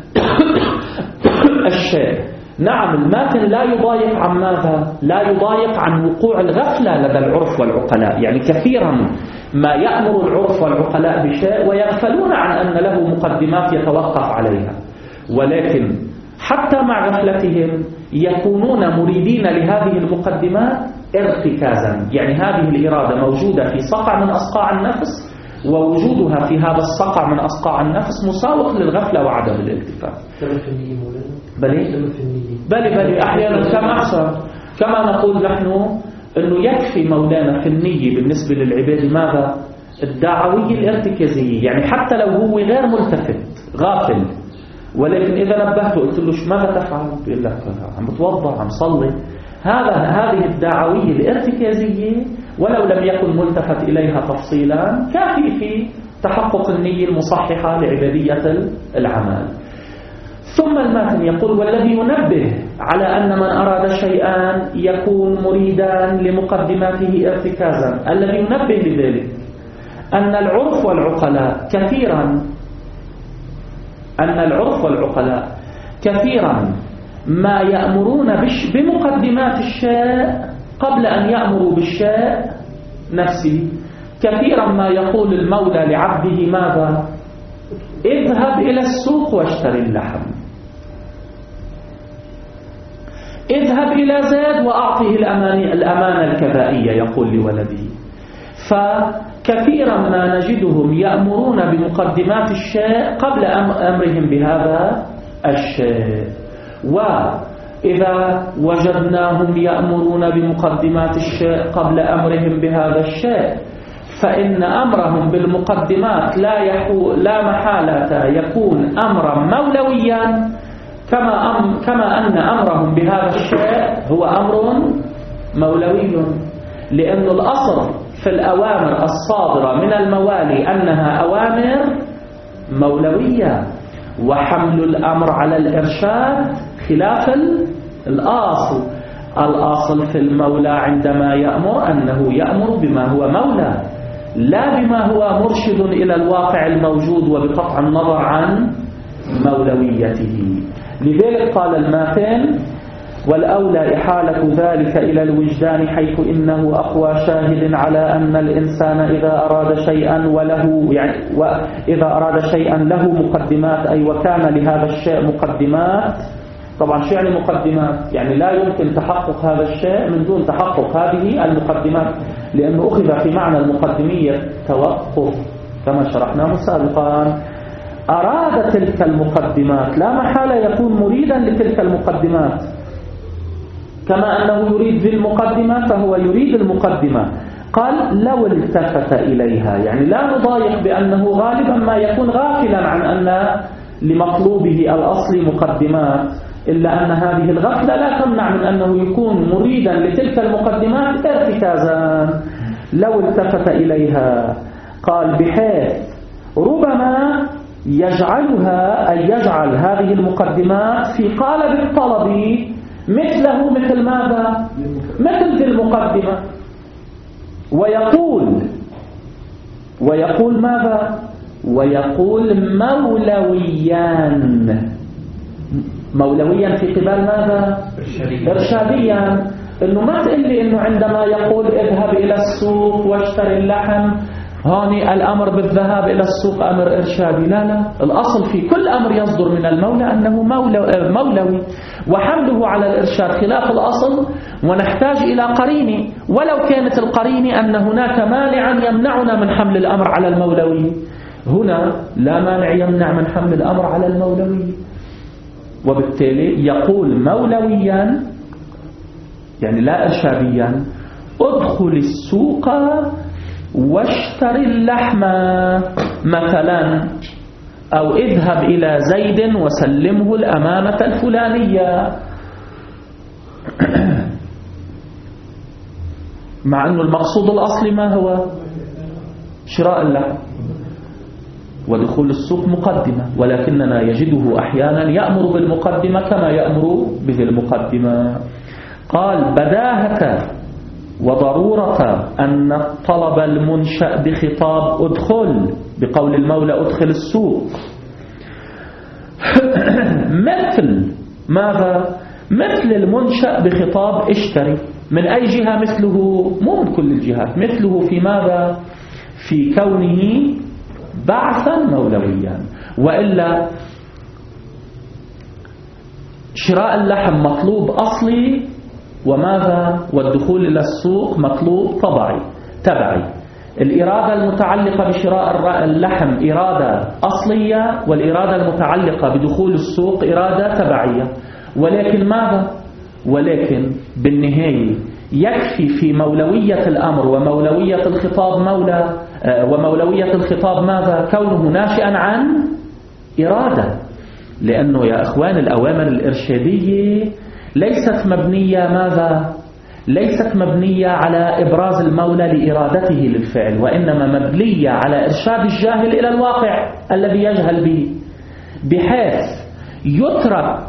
Speaker 4: الشيء. نعم الماتن لا يضايق عن ماذا؟ لا يضايق عن وقوع الغفلة لدى العرف والعقلاء. يعني كثيرا ما يأمر العرف والعقلاء بشيء ويغفلون عن أن له مقدمات يتوقف عليها، ولكن حتى مع غفلتهم يكونون مريدين لهذه المقدمات ارتكازا. يعني هذه الإرادة موجودة في صقع من أصقاع النفس، ووجودها في هذا الصقع من أصقاع النفس مساوق للغفلة وعدم الالتفات. بلي بلي بلي أحيانا كما أحسن كما نقول نحن أنه يكفي مولانا في النية بالنسبة للعباد ماذا؟ الدعوية الارتكازية. يعني حتى لو هو غير ملتفت غافل، ولكن إذا نبهته قلت له ماذا تفعل؟ بيقول لك عم بتوضع عم صلي. هذا هذه الدعوية الارتكازية ولو لم يكن ملتفت إليها تفصيلا كافي في تحقق النية المصححة لعبادية العمل. ثم الماتن يقول والذي ينبه على أن من أراد شيئا يكون مريدا لمقدماته ارتكازا، الذي ينبه لذلك أن العرف والعقلاء كثيرا أن العرف والعقلاء كثيرا ما يأمرون بمقدمات الشيء قبل أن يأمروا بالشيء نفسه. كثيرا ما يقول المولى لعبده ماذا؟ اذهب إلى السوق واشتري اللحم، اذهب إلى زيد وأعطيه الأمانة الكذائية يقول لولده. فكثيرا ما نجدهم يأمرون بمقدمات الشيء قبل أمرهم بهذا الشيء، وإذا وجدناهم يأمرون بمقدمات الشيء قبل أمرهم بهذا الشيء فإن أمرهم بالمقدمات لا يحو لا محالة يكون أمرا مولويا، كما أم كما أن أمرهم بهذا الشيء هو أمر مولوي، لأن الأصل في الأوامر الصادرة من الموالي أنها أوامر مولوية، وحمل الأمر على الإرشاد خلاف الأصل. الأصل في المولى عندما يأمر أنه يأمر بما هو مولى لا بما هو مرشد إلى الواقع الموجود وبقطع النظر عن مولويته. لذلك قال الماتن والأولى إحالة ذلك إلى الوجدان، حيث إنه أقوى شاهد على أن الإنسان إذا أراد شيئا وله يعني وإذا أراد شيئا له مقدمات، أي وكان لهذا الشيء مقدمات. طبعا شو يعني مقدمات؟ يعني لا يمكن تحقق هذا الشيء من دون تحقق هذه المقدمات، لأنه أخذ في معنى المقدمية توقف كما شرحناه سابقا. أراد تلك المقدمات لا محالة يكون مريدا لتلك المقدمات، كما أنه يريد ذي المقدمة فهو يريد المقدمة. قال لو التفت إليها، يعني لا نضايق بأنه غالبا ما يكون غافلا عن أن لمطلوبه الأصلي مقدمات، إلا أن هذه الغفلة لا تمنع من أنه يكون مريدا لتلك المقدمات ارتكازا. لو التفت إليها قال بحيث ربما يجعلها أي يجعل هذه المقدمات في قالب الطلب مثله مثل ماذا؟ مثل ذي المقدمة، ويقول ويقول ماذا؟ ويقول مولويان مولويا في قبال ماذا؟ إرشاديا. إنه ما تقول لي إنه عندما يقول اذهب إلى السوق واشتري اللحم هوني الأمر بالذهاب إلى السوق أمر إرشادي. لا لا، الأصل في كل أمر يصدر من المولى أنه مولوي، وحمله على الإرشاد خلاف الأصل، ونحتاج إلى قرينة، ولو كانت القرينة أن هناك مانعا يمنعنا من حمل الأمر على المولوي. هنا لا مانع يمنع من حمل الأمر على المولوي، وبالتالي يقول مولويا يعني لا إرشاديا: ادخل السوق واشتري اللحم مثلا، أو اذهب إلى زيد وسلمه الأمانة الفلانية. مع أنه المقصود الأصلي ما هو؟ شراء اللحم، ودخول السوق مقدمة، ولكننا يجده أحيانا يأمر بالمقدمة كما يأمر بذي المقدمة. قال: بداهة وضرورة أن الطلب المنشأ بخطاب ادخل بقول المولى ادخل السوق مثل ماذا؟ مثل المنشأ بخطاب اشتري. من أي جهة مثله؟ مو من كل الجهات. مثله في ماذا؟ في كونه بعثا مولويا. وإلا شراء اللحم مطلوب أصلي، وماذا؟ والدخول إلى السوق مطلوب طبعي تبعي. الإرادة المتعلقة بشراء اللحم إرادة أصلية، والإرادة المتعلقة بدخول السوق إرادة تبعية. ولكن ماذا؟ ولكن بالنهاية يكفي في مولوية الأمر ومولوية الخطاب مولى ومولوية الخطاب ماذا؟ كونه ناشئا عن إرادة. لأنه يا أخوان الأوامر الإرشادية ليست مبنية ماذا؟ ليست مبنية على إبراز المولى لإرادته للفعل، وإنما مبنية على إرشاد الجاهل إلى الواقع الذي يجهل به، بحيث يترك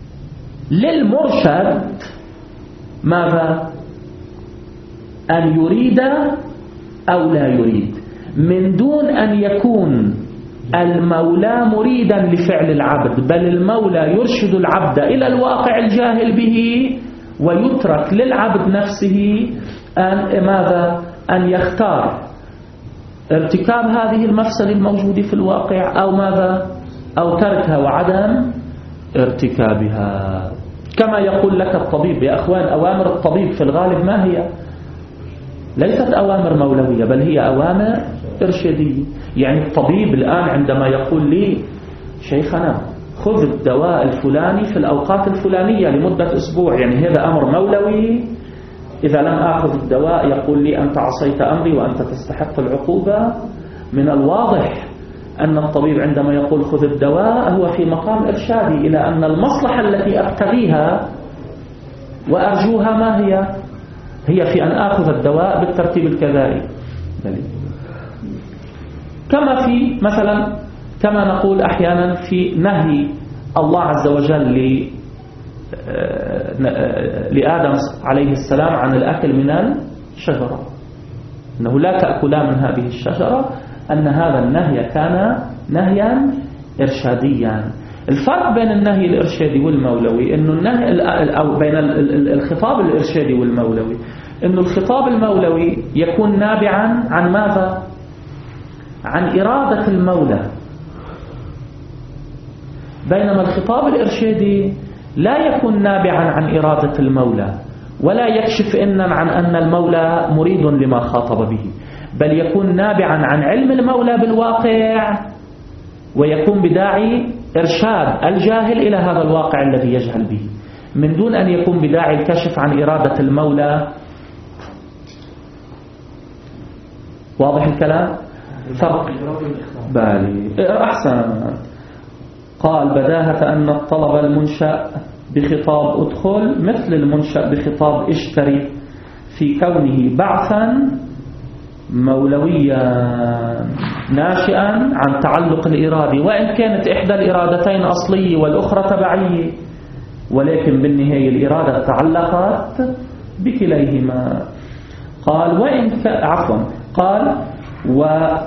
Speaker 4: للمرشد ماذا؟ أن يريد أو لا يريد، من دون أن يكون المولى مريدا لفعل العبد، بل المولى يرشد العبد إلى الواقع الجاهل به، ويترك للعبد نفسه أن ماذا؟ أن يختار ارتكاب هذه المفسدة الموجودة في الواقع، أو ماذا؟ أو تركها وعدم ارتكابها. كما يقول لك الطبيب يا أخوان، أوامر الطبيب في الغالب ما هي؟ ليست أوامر مولوية، بل هي أوامر إرشادية. يعني الطبيب الآن عندما يقول لي شيخنا خذ الدواء الفلاني في الأوقات الفلانية لمدة أسبوع، يعني هذا أمر مولوي. إذا لم أخذ الدواء يقول لي أنت عصيت أمري وأنت تستحق العقوبة. من الواضح أن الطبيب عندما يقول خذ الدواء هو في مقام إرشادي إلى أن المصلحة التي أبتغيها وأرجوها ما هي؟ هي في أن آخذ الدواء بالترتيب الكذائي. كما في مثلا كما نقول أحيانا في نهي الله عز وجل لآدم عليه السلام عن الأكل من الشجرة، أنه لا تأكلا من هذه الشجرة، أن هذا النهي كان نهيا إرشاديا. الفرق بين النهي الإرشادي والمولوي أنه النهي أو بين الخطاب الإرشادي والمولوي أنه الخطاب المولوي يكون نابعا عن ماذا؟ عن إرادة المولى، بينما الخطاب الإرشادي لا يكون نابعا عن إرادة المولى، ولا يكشف إنا عن أن المولى مريد لما خاطب به، بل يكون نابعا عن علم المولى بالواقع، ويكون بداعي إرشاد الجاهل إلى هذا الواقع الذي يجهل به، من دون أن يكون بداعي الكشف عن إرادة المولى. واضح الكلام؟ فرق بالي أحسن. قال بداهة أن الطلب المنشأ بخطاب ادخل مثل المنشأ بخطاب اشتري في كونه بعثا مولويا ناشئا عن تعلق الإرادة، وإن كانت إحدى الإرادتين أصلية والأخرى تبعية، ولكن بالنهاية الإرادة تعلقت بكليهما. قال وإن ك... عفوا قال و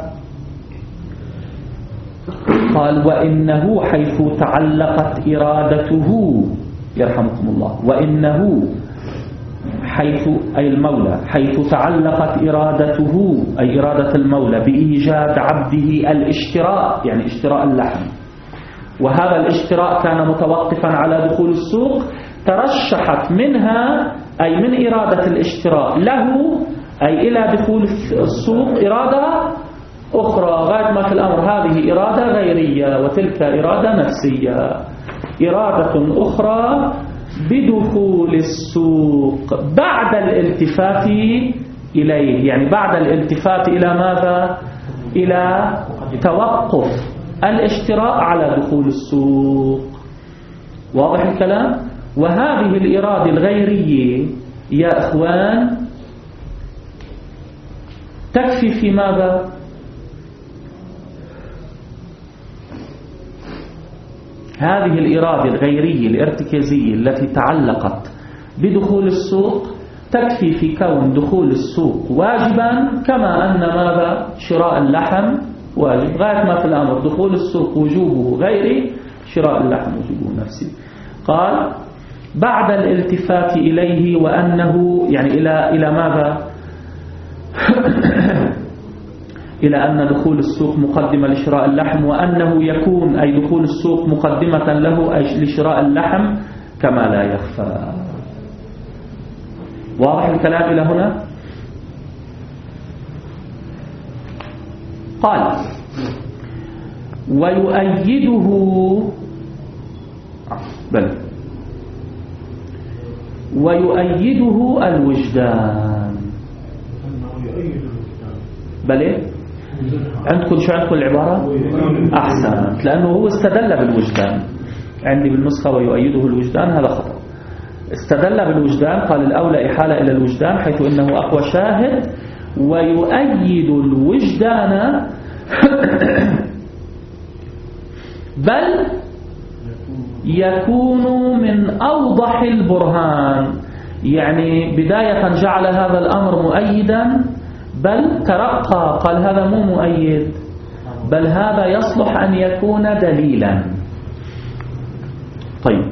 Speaker 4: قال وإنه حيث تعلقت إرادته، يرحمكم الله، وإنه حيث أي المولى حيث تعلقت إرادته أي إرادة المولى بإيجاد عبده الاشتراء يعني اشتراء اللحم، وهذا الاشتراء كان متوقفا على دخول السوق، ترشحت منها أي من إرادة الاشتراء له أي إلى دخول السوق إرادة أخرى غاية ما في الأمر. هذه إرادة غيرية وتلك إرادة نفسية. إرادة أخرى بدخول السوق بعد الالتفات إليه، يعني بعد الالتفات إلى ماذا؟ إلى توقف الاشتراء على دخول السوق. واضح الكلام؟ وهذه الإرادة الغيرية يا أخوان تكفي في ماذا؟ هذه الإرادة الغيرية الارتكازية التي تعلقت بدخول السوق تكفي في كون دخول السوق واجبا، كما أن ماذا؟ شراء اللحم واجب غاية ما في الأمر. دخول السوق وجوبه غيري، شراء اللحم وجوبه نفسي. قال بعد الالتفات إليه وأنه يعني إلى إلى ماذا؟ إلى أن دخول السوق مقدمة لشراء اللحم، وأنه يكون أي دخول السوق مقدمة له أي لشراء اللحم كما لا يخفى. واضح الكلام إلى هنا؟ قال ويؤيده بل ويؤيده الوجدان. بل عندكم شو عندكم العبارة؟ أحسنت، لأنه هو استدل بالوجدان. عندي بالنسخة ويؤيده الوجدان، هذا خطأ. استدل بالوجدان، قال الأولى إحالة إلى الوجدان حيث إنه أقوى شاهد، ويؤيد الوجدان بل يكون من أوضح البرهان. يعني بداية جعل هذا الأمر مؤيدا، بل ترقى قال هذا مو مؤيد، بل هذا يصلح أن يكون دليلا. طيب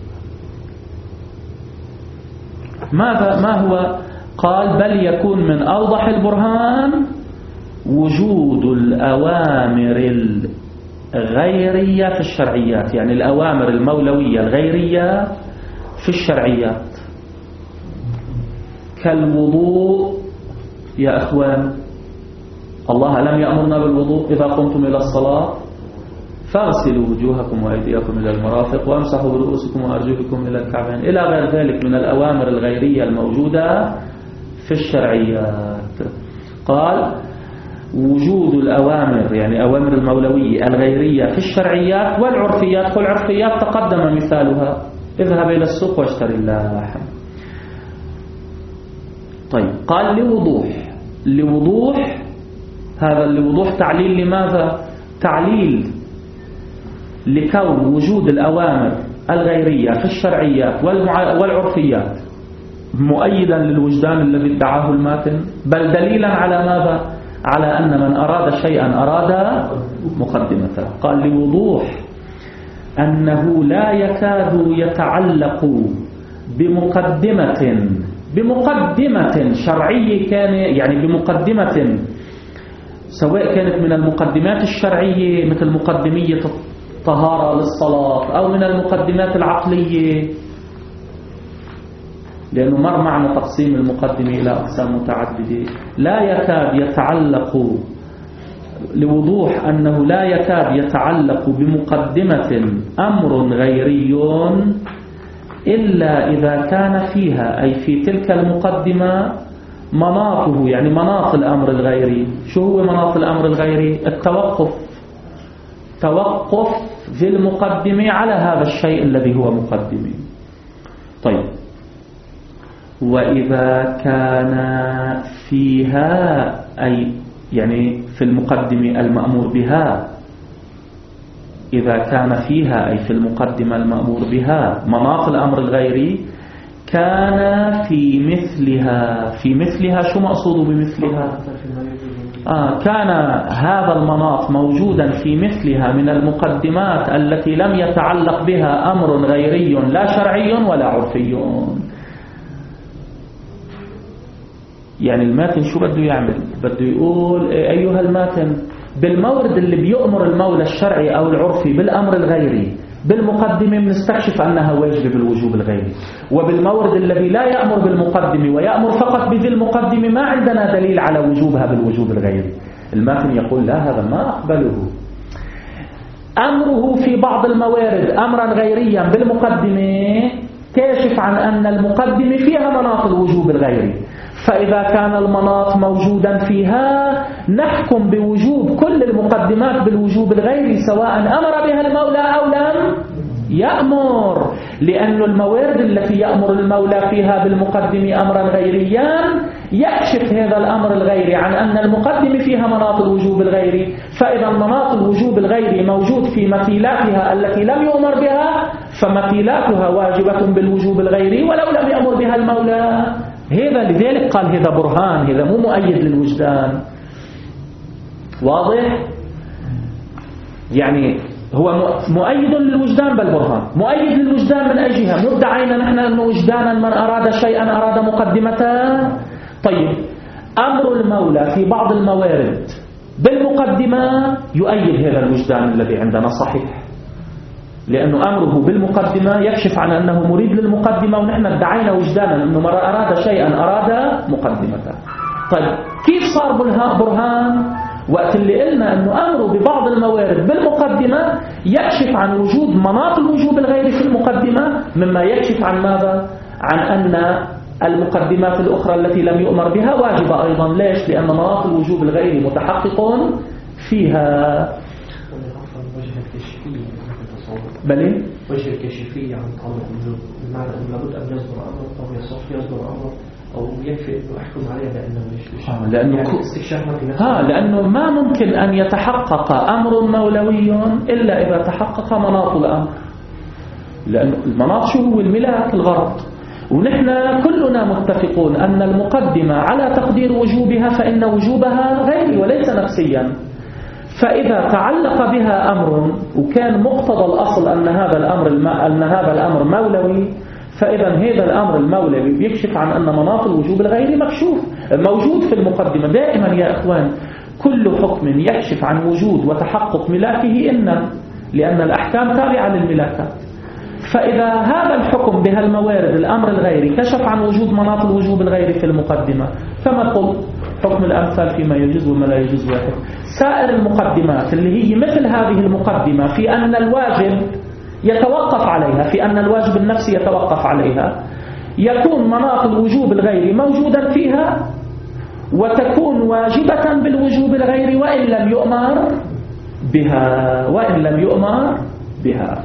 Speaker 4: ماذا ما هو؟ قال بل يكون من أوضح البرهان وجود الأوامر الغيرية في الشرعيات، يعني الأوامر المولوية الغيرية في الشرعيات كالوضوء. يا أخوان الله لم يأمرنا بالوضوء إذا قمتم إلى الصلاة فاغسلوا وجوهكم وأيديكم إلى المرافق وامسحوا برؤوسكم وأرجلكم إلى الكعبين إلى غير ذلك من الأوامر الغيرية الموجودة في الشرعيات. قال وجود الأوامر يعني أوامر المولوية الغيرية في الشرعيات والعرفيات. والعرفيات تقدم مثالها اذهب إلى السوق واشتري اللحم. طيب قال لوضوح لوضوح هذا لوضوح تعليل لماذا؟ تعليل لكون وجود الأوامر الغيرية في الشرعيات والعرفيات مؤيدا للوجدان الذي ادعاه الماتن، بل دليلا على ماذا؟ على أن من أراد شيئا أراد مقدمته. قال لوضوح أنه لا يكاد يتعلق بمقدمة بمقدمة شرعية كان يعني بمقدمة سواء كانت من المقدمات الشرعية مثل مقدمية الطهارة للصلاة أو من المقدمات العقلية، لأنه مر معنا تقسيم المقدمة إلى أقسام متعددة. لا يكاد يتعلق لوضوح أنه لا يكاد يتعلق بمقدمة أمر غيري إلا إذا كان فيها أي في تلك المقدمة مناطه يعني مناط الأمر الغيري. شو هو مناط الأمر الغيري؟ التوقف توقف في المقدمة على هذا الشيء الذي هو مقدمة. طيب وإذا كان فيها أي يعني في المقدمة المأمور بها إذا كان فيها أي في المقدمة المأمور بها مناط الأمر الغيري كان في مثلها في مثلها شو مقصود بمثلها؟ آه كان هذا المناط موجودا في مثلها من المقدمات التي لم يتعلق بها أمر غيري لا شرعي ولا عرفي. يعني الماتن شو بده يعمل؟ بده يقول أيها الماتن بالمورد اللي بيؤمر المولى الشرعي أو العرفي بالأمر الغيري بالمقدمة بنستكشف أنها واجبة بالوجوب الغيري، وبالمورد الذي لا يأمر بالمقدمة ويأمر فقط بذي المقدمة ما عندنا دليل على وجوبها بالوجوب الغيري. الماتن يقول لا، هذا ما أقبله. أمره في بعض الموارد أمرا غيريا بالمقدمة كاشف عن أن المقدمة فيها مناط الوجوب الغيري، فإذا كان المناط موجودا فيها نحكم بوجوب كل المقدمات بالوجوب الغيري سواء أمر بها المولى أو لم يأمر، لأن الموارد التي يأمر المولى فيها بالمقدمة أمرا غيريا يكشف هذا الأمر الغيري عن أن المقدمة فيها مناط الوجوب الغيري، فإذا مناط الوجوب الغيري موجود في مثيلاتها التي لم يؤمر بها فمثيلاتها واجبة بالوجوب الغيري ولو لم يأمر بها المولى. هذا لذلك قال هذا برهان، هذا مو مؤيد للوجدان. واضح؟ يعني هو مؤيد للوجدان بل برهان. مؤيد للوجدان من أي جهة؟ مدعينا نحن أن وجدانا من أراد شيئا أراد مقدمته. طيب أمر المولى في بعض الموارد بالمقدمة يؤيد هذا الوجدان الذي عندنا صحيح، لأنه أمره بالمقدمة يكشف عن أنه مريد للمقدمة، ونحن ادعينا وجدانا أنه من أراد شيئا أراد مقدمته. طيب كيف صار برهان؟ وقت اللي قلنا أنه أمره ببعض الموارد بالمقدمة يكشف عن وجود مناط الوجوب الغيري في المقدمة، مما يكشف عن ماذا؟ عن أن المقدمات الأخرى التي لم يؤمر بها واجبة أيضا. ليش؟ لأن مناط الوجوب الغيري متحقق فيها. بلي؟
Speaker 3: وجه الكشفية عن طالب الوجوب بمعنى أنه لابد أن يصدر أمر أو يصح يصدر أمر أو يكفي أنه أحكم عليه بأنه مش
Speaker 4: آه لأنه
Speaker 3: يعني استكشاف ما في
Speaker 4: ها لأنه ما ممكن أن يتحقق أمر مولوي إلا إذا تحقق مناط الأمر، لأنه المناط شو هو؟ الملاك، الغرض. ونحن كلنا متفقون أن المقدمة على تقدير وجوبها فإن وجوبها غيري وليس نفسيا، فإذا تعلق بها أمر وكان مقتضى الأصل أن هذا الأمر أن هذا الأمر مولوي، فإذا هذا الأمر المولوي بيكشف عن أن مناط الوجوب الغيري مكشوف موجود في المقدمة. دائما يا إخوان كل حكم يكشف عن وجود وتحقق ملاكه إن لأن الأحكام تابعة للملاكات، فإذا هذا الحكم بها الموارد الأمر الغيري كشف عن وجود مناط الوجوب الغيري في المقدمة، فما قل حكم الأمثال فيما يجوز وما لا يجوز واحد. سائر المقدمات اللي هي مثل هذه المقدمة في أن الواجب يتوقف عليها في أن الواجب النفسي يتوقف عليها يكون مناط الوجوب الغيري موجودا فيها وتكون واجبة بالوجوب الغيري وإن لم يؤمر بها وإن لم يؤمر بها.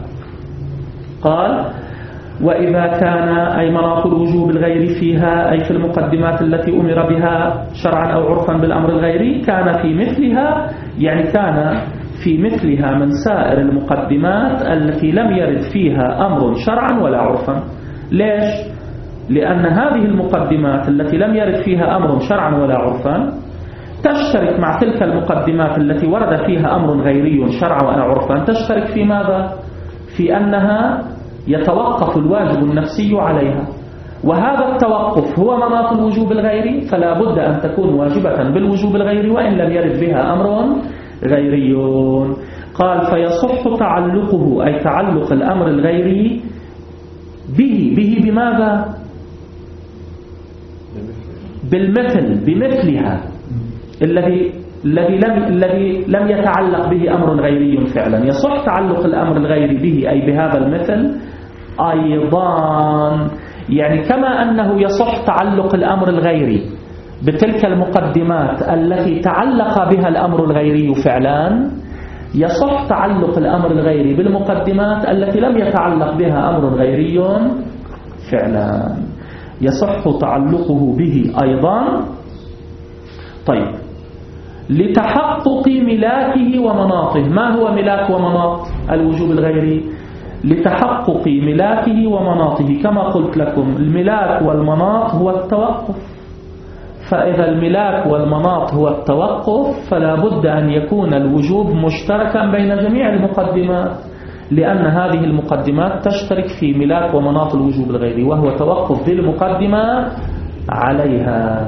Speaker 4: قال وإذا كان أي مناط الوجوب الغيري فيها أي في المقدمات التي أمر بها شرعا أو عرفا بالأمر الغيري كان في مثلها يعني كان في مثلها من سائر المقدمات التي لم يرد فيها أمر شرعا ولا عرفا. ليش؟ لأن هذه المقدمات التي لم يرد فيها أمر شرعا ولا عرفا تشترك مع تلك المقدمات التي ورد فيها أمر غيري شرعا ولا عرفا، تشترك في ماذا؟ في أنها يتوقف الواجب النفسي عليها، وهذا التوقف هو مناط الوجوب الغيري، فلا بد أن تكون واجبة بالوجوب الغيري وإن لم يرد بها أمر غيري. قال فيصح تعلقه أي تعلق الأمر الغيري به به بماذا؟ بالمثل بمثلها الذي الذي لم الذي لم يتعلق به أمر غيري فعلا. يصح تعلق الأمر الغيري به أي بهذا المثل أيضا، يعني كما أنه يصح تعلق الأمر الغيري بتلك المقدمات التي تعلق بها الأمر الغيري فعلا، يصح تعلق الأمر الغيري بالمقدمات التي لم يتعلق بها أمر غيري فعلا، يصح تعلقه به أيضا. طيب لتحقق ملاكه ومناطه. ما هو ملاك ومناط الوجوب الغيري؟ لتحقق ملاكه ومناطه كما قلت لكم الملاك والمناط هو التوقف، فإذا الملاك والمناط هو التوقف فلا بد أن يكون الوجوب مشتركا بين جميع المقدمات، لأن هذه المقدمات تشترك في ملاك ومناط الوجوب الغيري وهو توقف بالمقدمة عليها.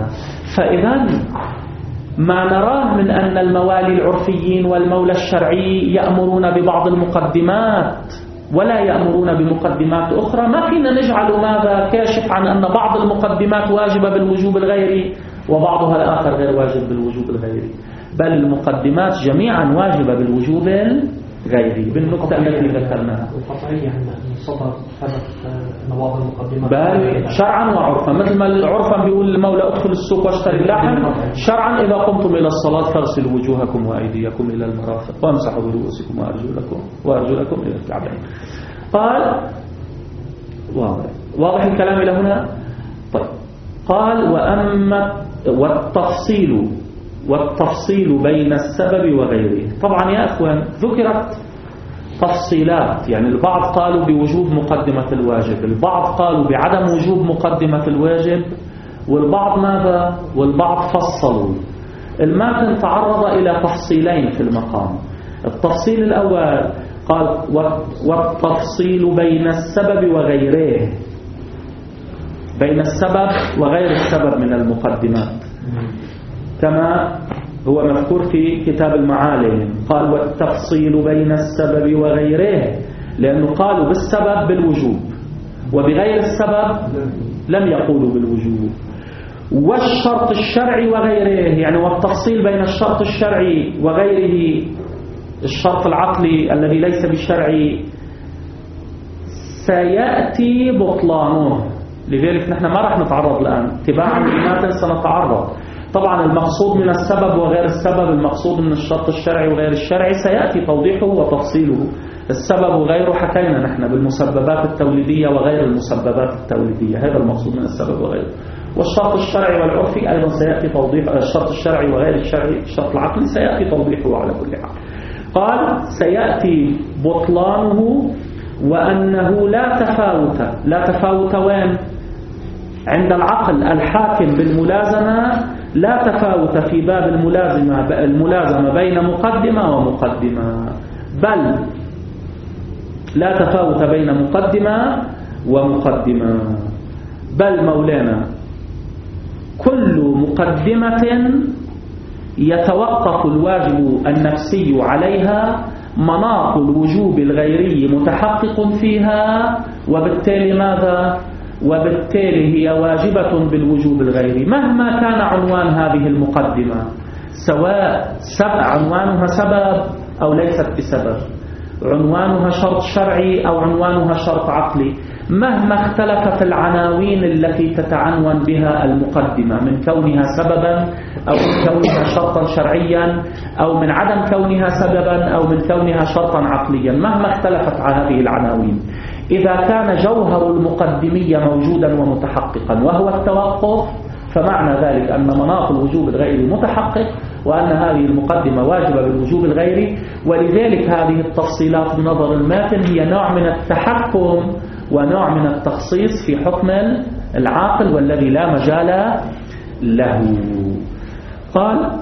Speaker 4: فإذا ما نراه من أن الموالي العرفيين والمولى الشرعي يأمرون ببعض المقدمات ولا يأمرون بمقدمات أخرى، ما فينا نجعل ماذا كاشف عن أن بعض المقدمات واجبة بالوجوب الغيري وبعضها الآخر غير واجب بالوجوب الغيري، بل المقدمات جميعا واجبة بالوجوب الغيري بالنقطة التي ذكرناها.
Speaker 3: القطعية عن صدر سبب نواظ المقدمات
Speaker 4: بل شرعا وعرفا، مثل ما عرفا بيقول المولى ادخل السوق واشتري اللحم، شرعا إذا قمتم إلى الصلاة فاغسلوا وجوهكم وأيديكم إلى المرافق وامسحوا برؤوسكم وأرجلكم وأرجلكم إلى الكعبين. قال واضح واضح الكلام إلى هنا. طيب قال وأما والتفصيل والتفصيل بين السبب وغيره. طبعا يا أخوان ذكرت تفصيلات، يعني البعض قالوا بوجوب مقدمة الواجب، البعض قالوا بعدم وجوب مقدمة الواجب، والبعض ماذا؟ والبعض فصلوا. الماتن تعرض إلى تفصيلين في المقام. التفصيل الأول قال والتفصيل بين السبب وغيره، بين السبب وغير السبب من المقدمات، كما هو مذكور في كتاب المعالم. قال والتفصيل بين السبب وغيره، لأنه قالوا بالسبب بالوجوب وبغير السبب لم يقولوا بالوجوب. والشرط الشرعي وغيره، يعني والتفصيل بين الشرط الشرعي وغيره، الشرط العقلي الذي ليس بالشرعي سيأتي بطلانه. لذلك نحن ما راح نتعرض الآن، تباعا لماذا سنتعرض. طبعا المقصود من السبب وغير السبب، المقصود من الشرط الشرعي وغير الشرعي سيأتي توضيحه وتفصيله. السبب وغيره حكينا نحن بالمسببات التوليدية وغير المسببات التوليدية، هذا المقصود من السبب وغيره. والشرط الشرعي والعرفي أيضا سيأتي توضيح، الشرط الشرعي وغير الشرعي، الشرط العقلي سيأتي توضيحه على كل حال. قال سيأتي بطلانه وأنه لا تفاوت. لا تفاوت وين؟ عند العقل الحاكم بالملازمة لا تفاوت في باب الملازمة الملازمة بين مقدمة ومقدمة، بل لا تفاوت بين مقدمة ومقدمة، بل مولانا كل مقدمة يتوقف الواجب النفسي عليها مناط الوجوب الغيري متحقق فيها، وبالتالي ماذا؟ وبالتالي هي واجبة بالوجوب الغيري مهما كان عنوان هذه المقدمة، سواء سبب عنوانها سبب أو ليست بسبب، عنوانها شرط شرعي أو عنوانها شرط عقلي، مهما اختلفت العناوين التي تتعنون بها المقدمة من كونها سببا أو من كونها شرطا شرعيا أو من عدم كونها سببا أو من كونها شرطا عقليا، مهما اختلفت هذه العناوين، إذا كان جوهر المقدمية موجودا ومتحققا وهو التوقف، فمعنى ذلك أن مناط الوجوب الغيري متحقق وأن هذه المقدمة واجبة بالوجوب الغيري. ولذلك هذه التفصيلات بنظر الماتن هي نوع من التحكم ونوع من التخصيص في حكم العاقل والذي لا مجال له. قال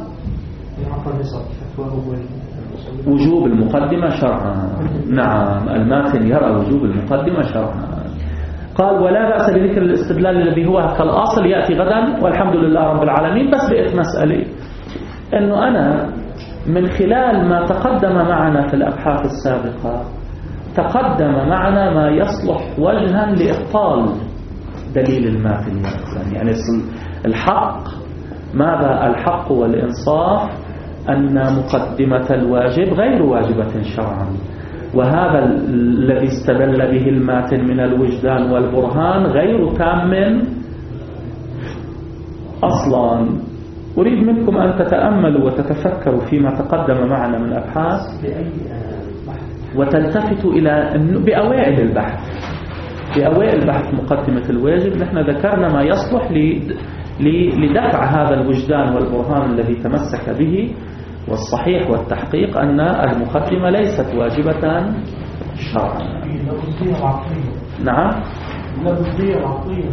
Speaker 4: وجوب المقدمة شرعا. نعم الماتن يرى وجوب المقدمة شرعا. قال ولا بأس بذكر الاستدلال الذي هو كالأصل يأتي غدا والحمد لله رب العالمين. بس بقيت مسألة أنه أنا من خلال ما تقدم معنا في الأبحاث السابقة تقدم معنا ما يصلح وجها لإبطال دليل الماتن. يعني الحق ماذا؟ الحق والإنصاف أن مقدمة الواجب غير واجبة شرعا، وهذا الذي استدل به الماتن من الوجدان والبرهان غير تام أصلا. أريد منكم أن تتأملوا وتتفكروا فيما تقدم معنا من أبحاث وتلتفتوا إلى بأوائل البحث بأوائل بحث مقدمة الواجب نحن ذكرنا ما يصلح لدفع هذا الوجدان والبرهان الذي تمسك به، والصحيح والتحقيق أن المقدمة ليست واجبة شرعا. نعم
Speaker 5: لا بصدية العقلية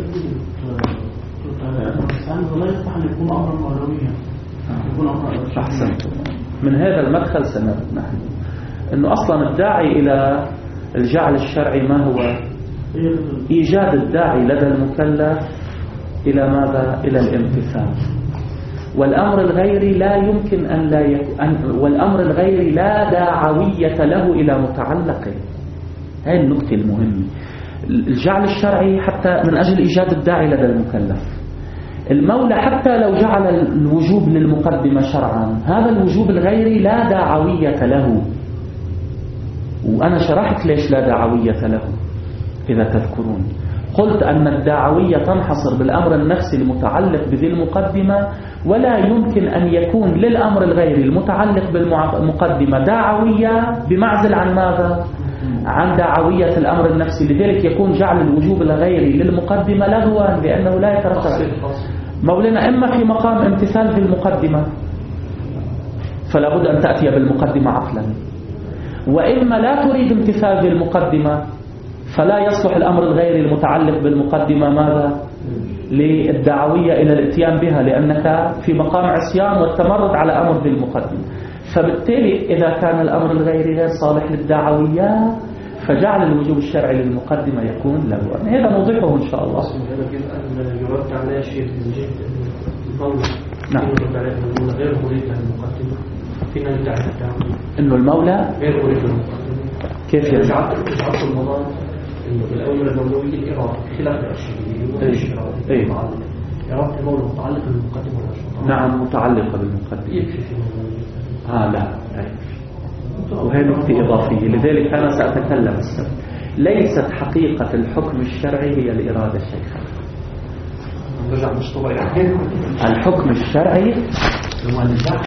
Speaker 5: الإنسان لا يصح أن يكون أمرا مولويا، يكون أمرا.
Speaker 4: أحسنت. من هذا المدخل سنرد نحن أنه أصلا الداعي إلى الجعل الشرعي ما هو؟ إيجاد الداعي لدى المكلف إلى ماذا؟ إلى الامتثال. والأمر الغيري لا يمكن أن لا يكون، والأمر الغيري لا داعوية له إلى متعلقه. هذه النقطة المهمة. الجعل الشرعي حتى من أجل إيجاد الداعي لدى المكلف. المولى حتى لو جعل الوجوب للمقدمة شرعا، هذا الوجوب الغيري لا داعوية له، وأنا شرحت ليش لا داعوية له إذا تذكرون. قلت أن الداعوية تنحصر بالأمر النفسي المتعلق بذي المقدمة، ولا يمكن أن يكون للأمر الغيري المتعلق بالمقدمة داعوية بمعزل عن ماذا؟ عن داعوية الأمر النفسي. لذلك يكون جعل الوجوب الغيري للمقدمة لغوا، لأنه لا يترتب. مولانا إما في مقام امتثال في المقدمة فلا بد أن تأتي بالمقدمة عقلا، وإما لا تريد امتثال في المقدمة فلا يصلح الأمر الغيري المتعلق بالمقدمة ماذا؟ للدعوية إلى الاتيان بها، لأنك في مقام عصيان والتمرد على أمر ذي المقدمة. فبالتالي إذا كان الأمر الغيري غير صالح للدعوية فجعل الوجوب الشرعي للمقدمة يكون له. هذا نوضحه إن شاء الله.
Speaker 3: يرد على شيء من جهة المولى.
Speaker 4: نعم.
Speaker 3: غير مريد للمقدمة. فينا ندعي الدعوية.
Speaker 4: إنه المولى
Speaker 3: غير مريد للمقدمة.
Speaker 4: كيف يعني؟
Speaker 3: جعلت المضان إنه بالأول المولوية الإرادة خلاف الأشياء.
Speaker 4: إيه.
Speaker 3: إرادة المولى متعلقة بالمقدمة ولا؟
Speaker 4: نعم متعلقة بالمقدمة.
Speaker 3: يكفي في المولوية.
Speaker 4: آه لا. وهي نقطة إضافية، لذلك أنا سأتكلم السبب. ليست حقيقة الحكم الشرعي هي الإرادة الشيخة.
Speaker 3: نرجع مش طبيعي.
Speaker 4: الحكم الشرعي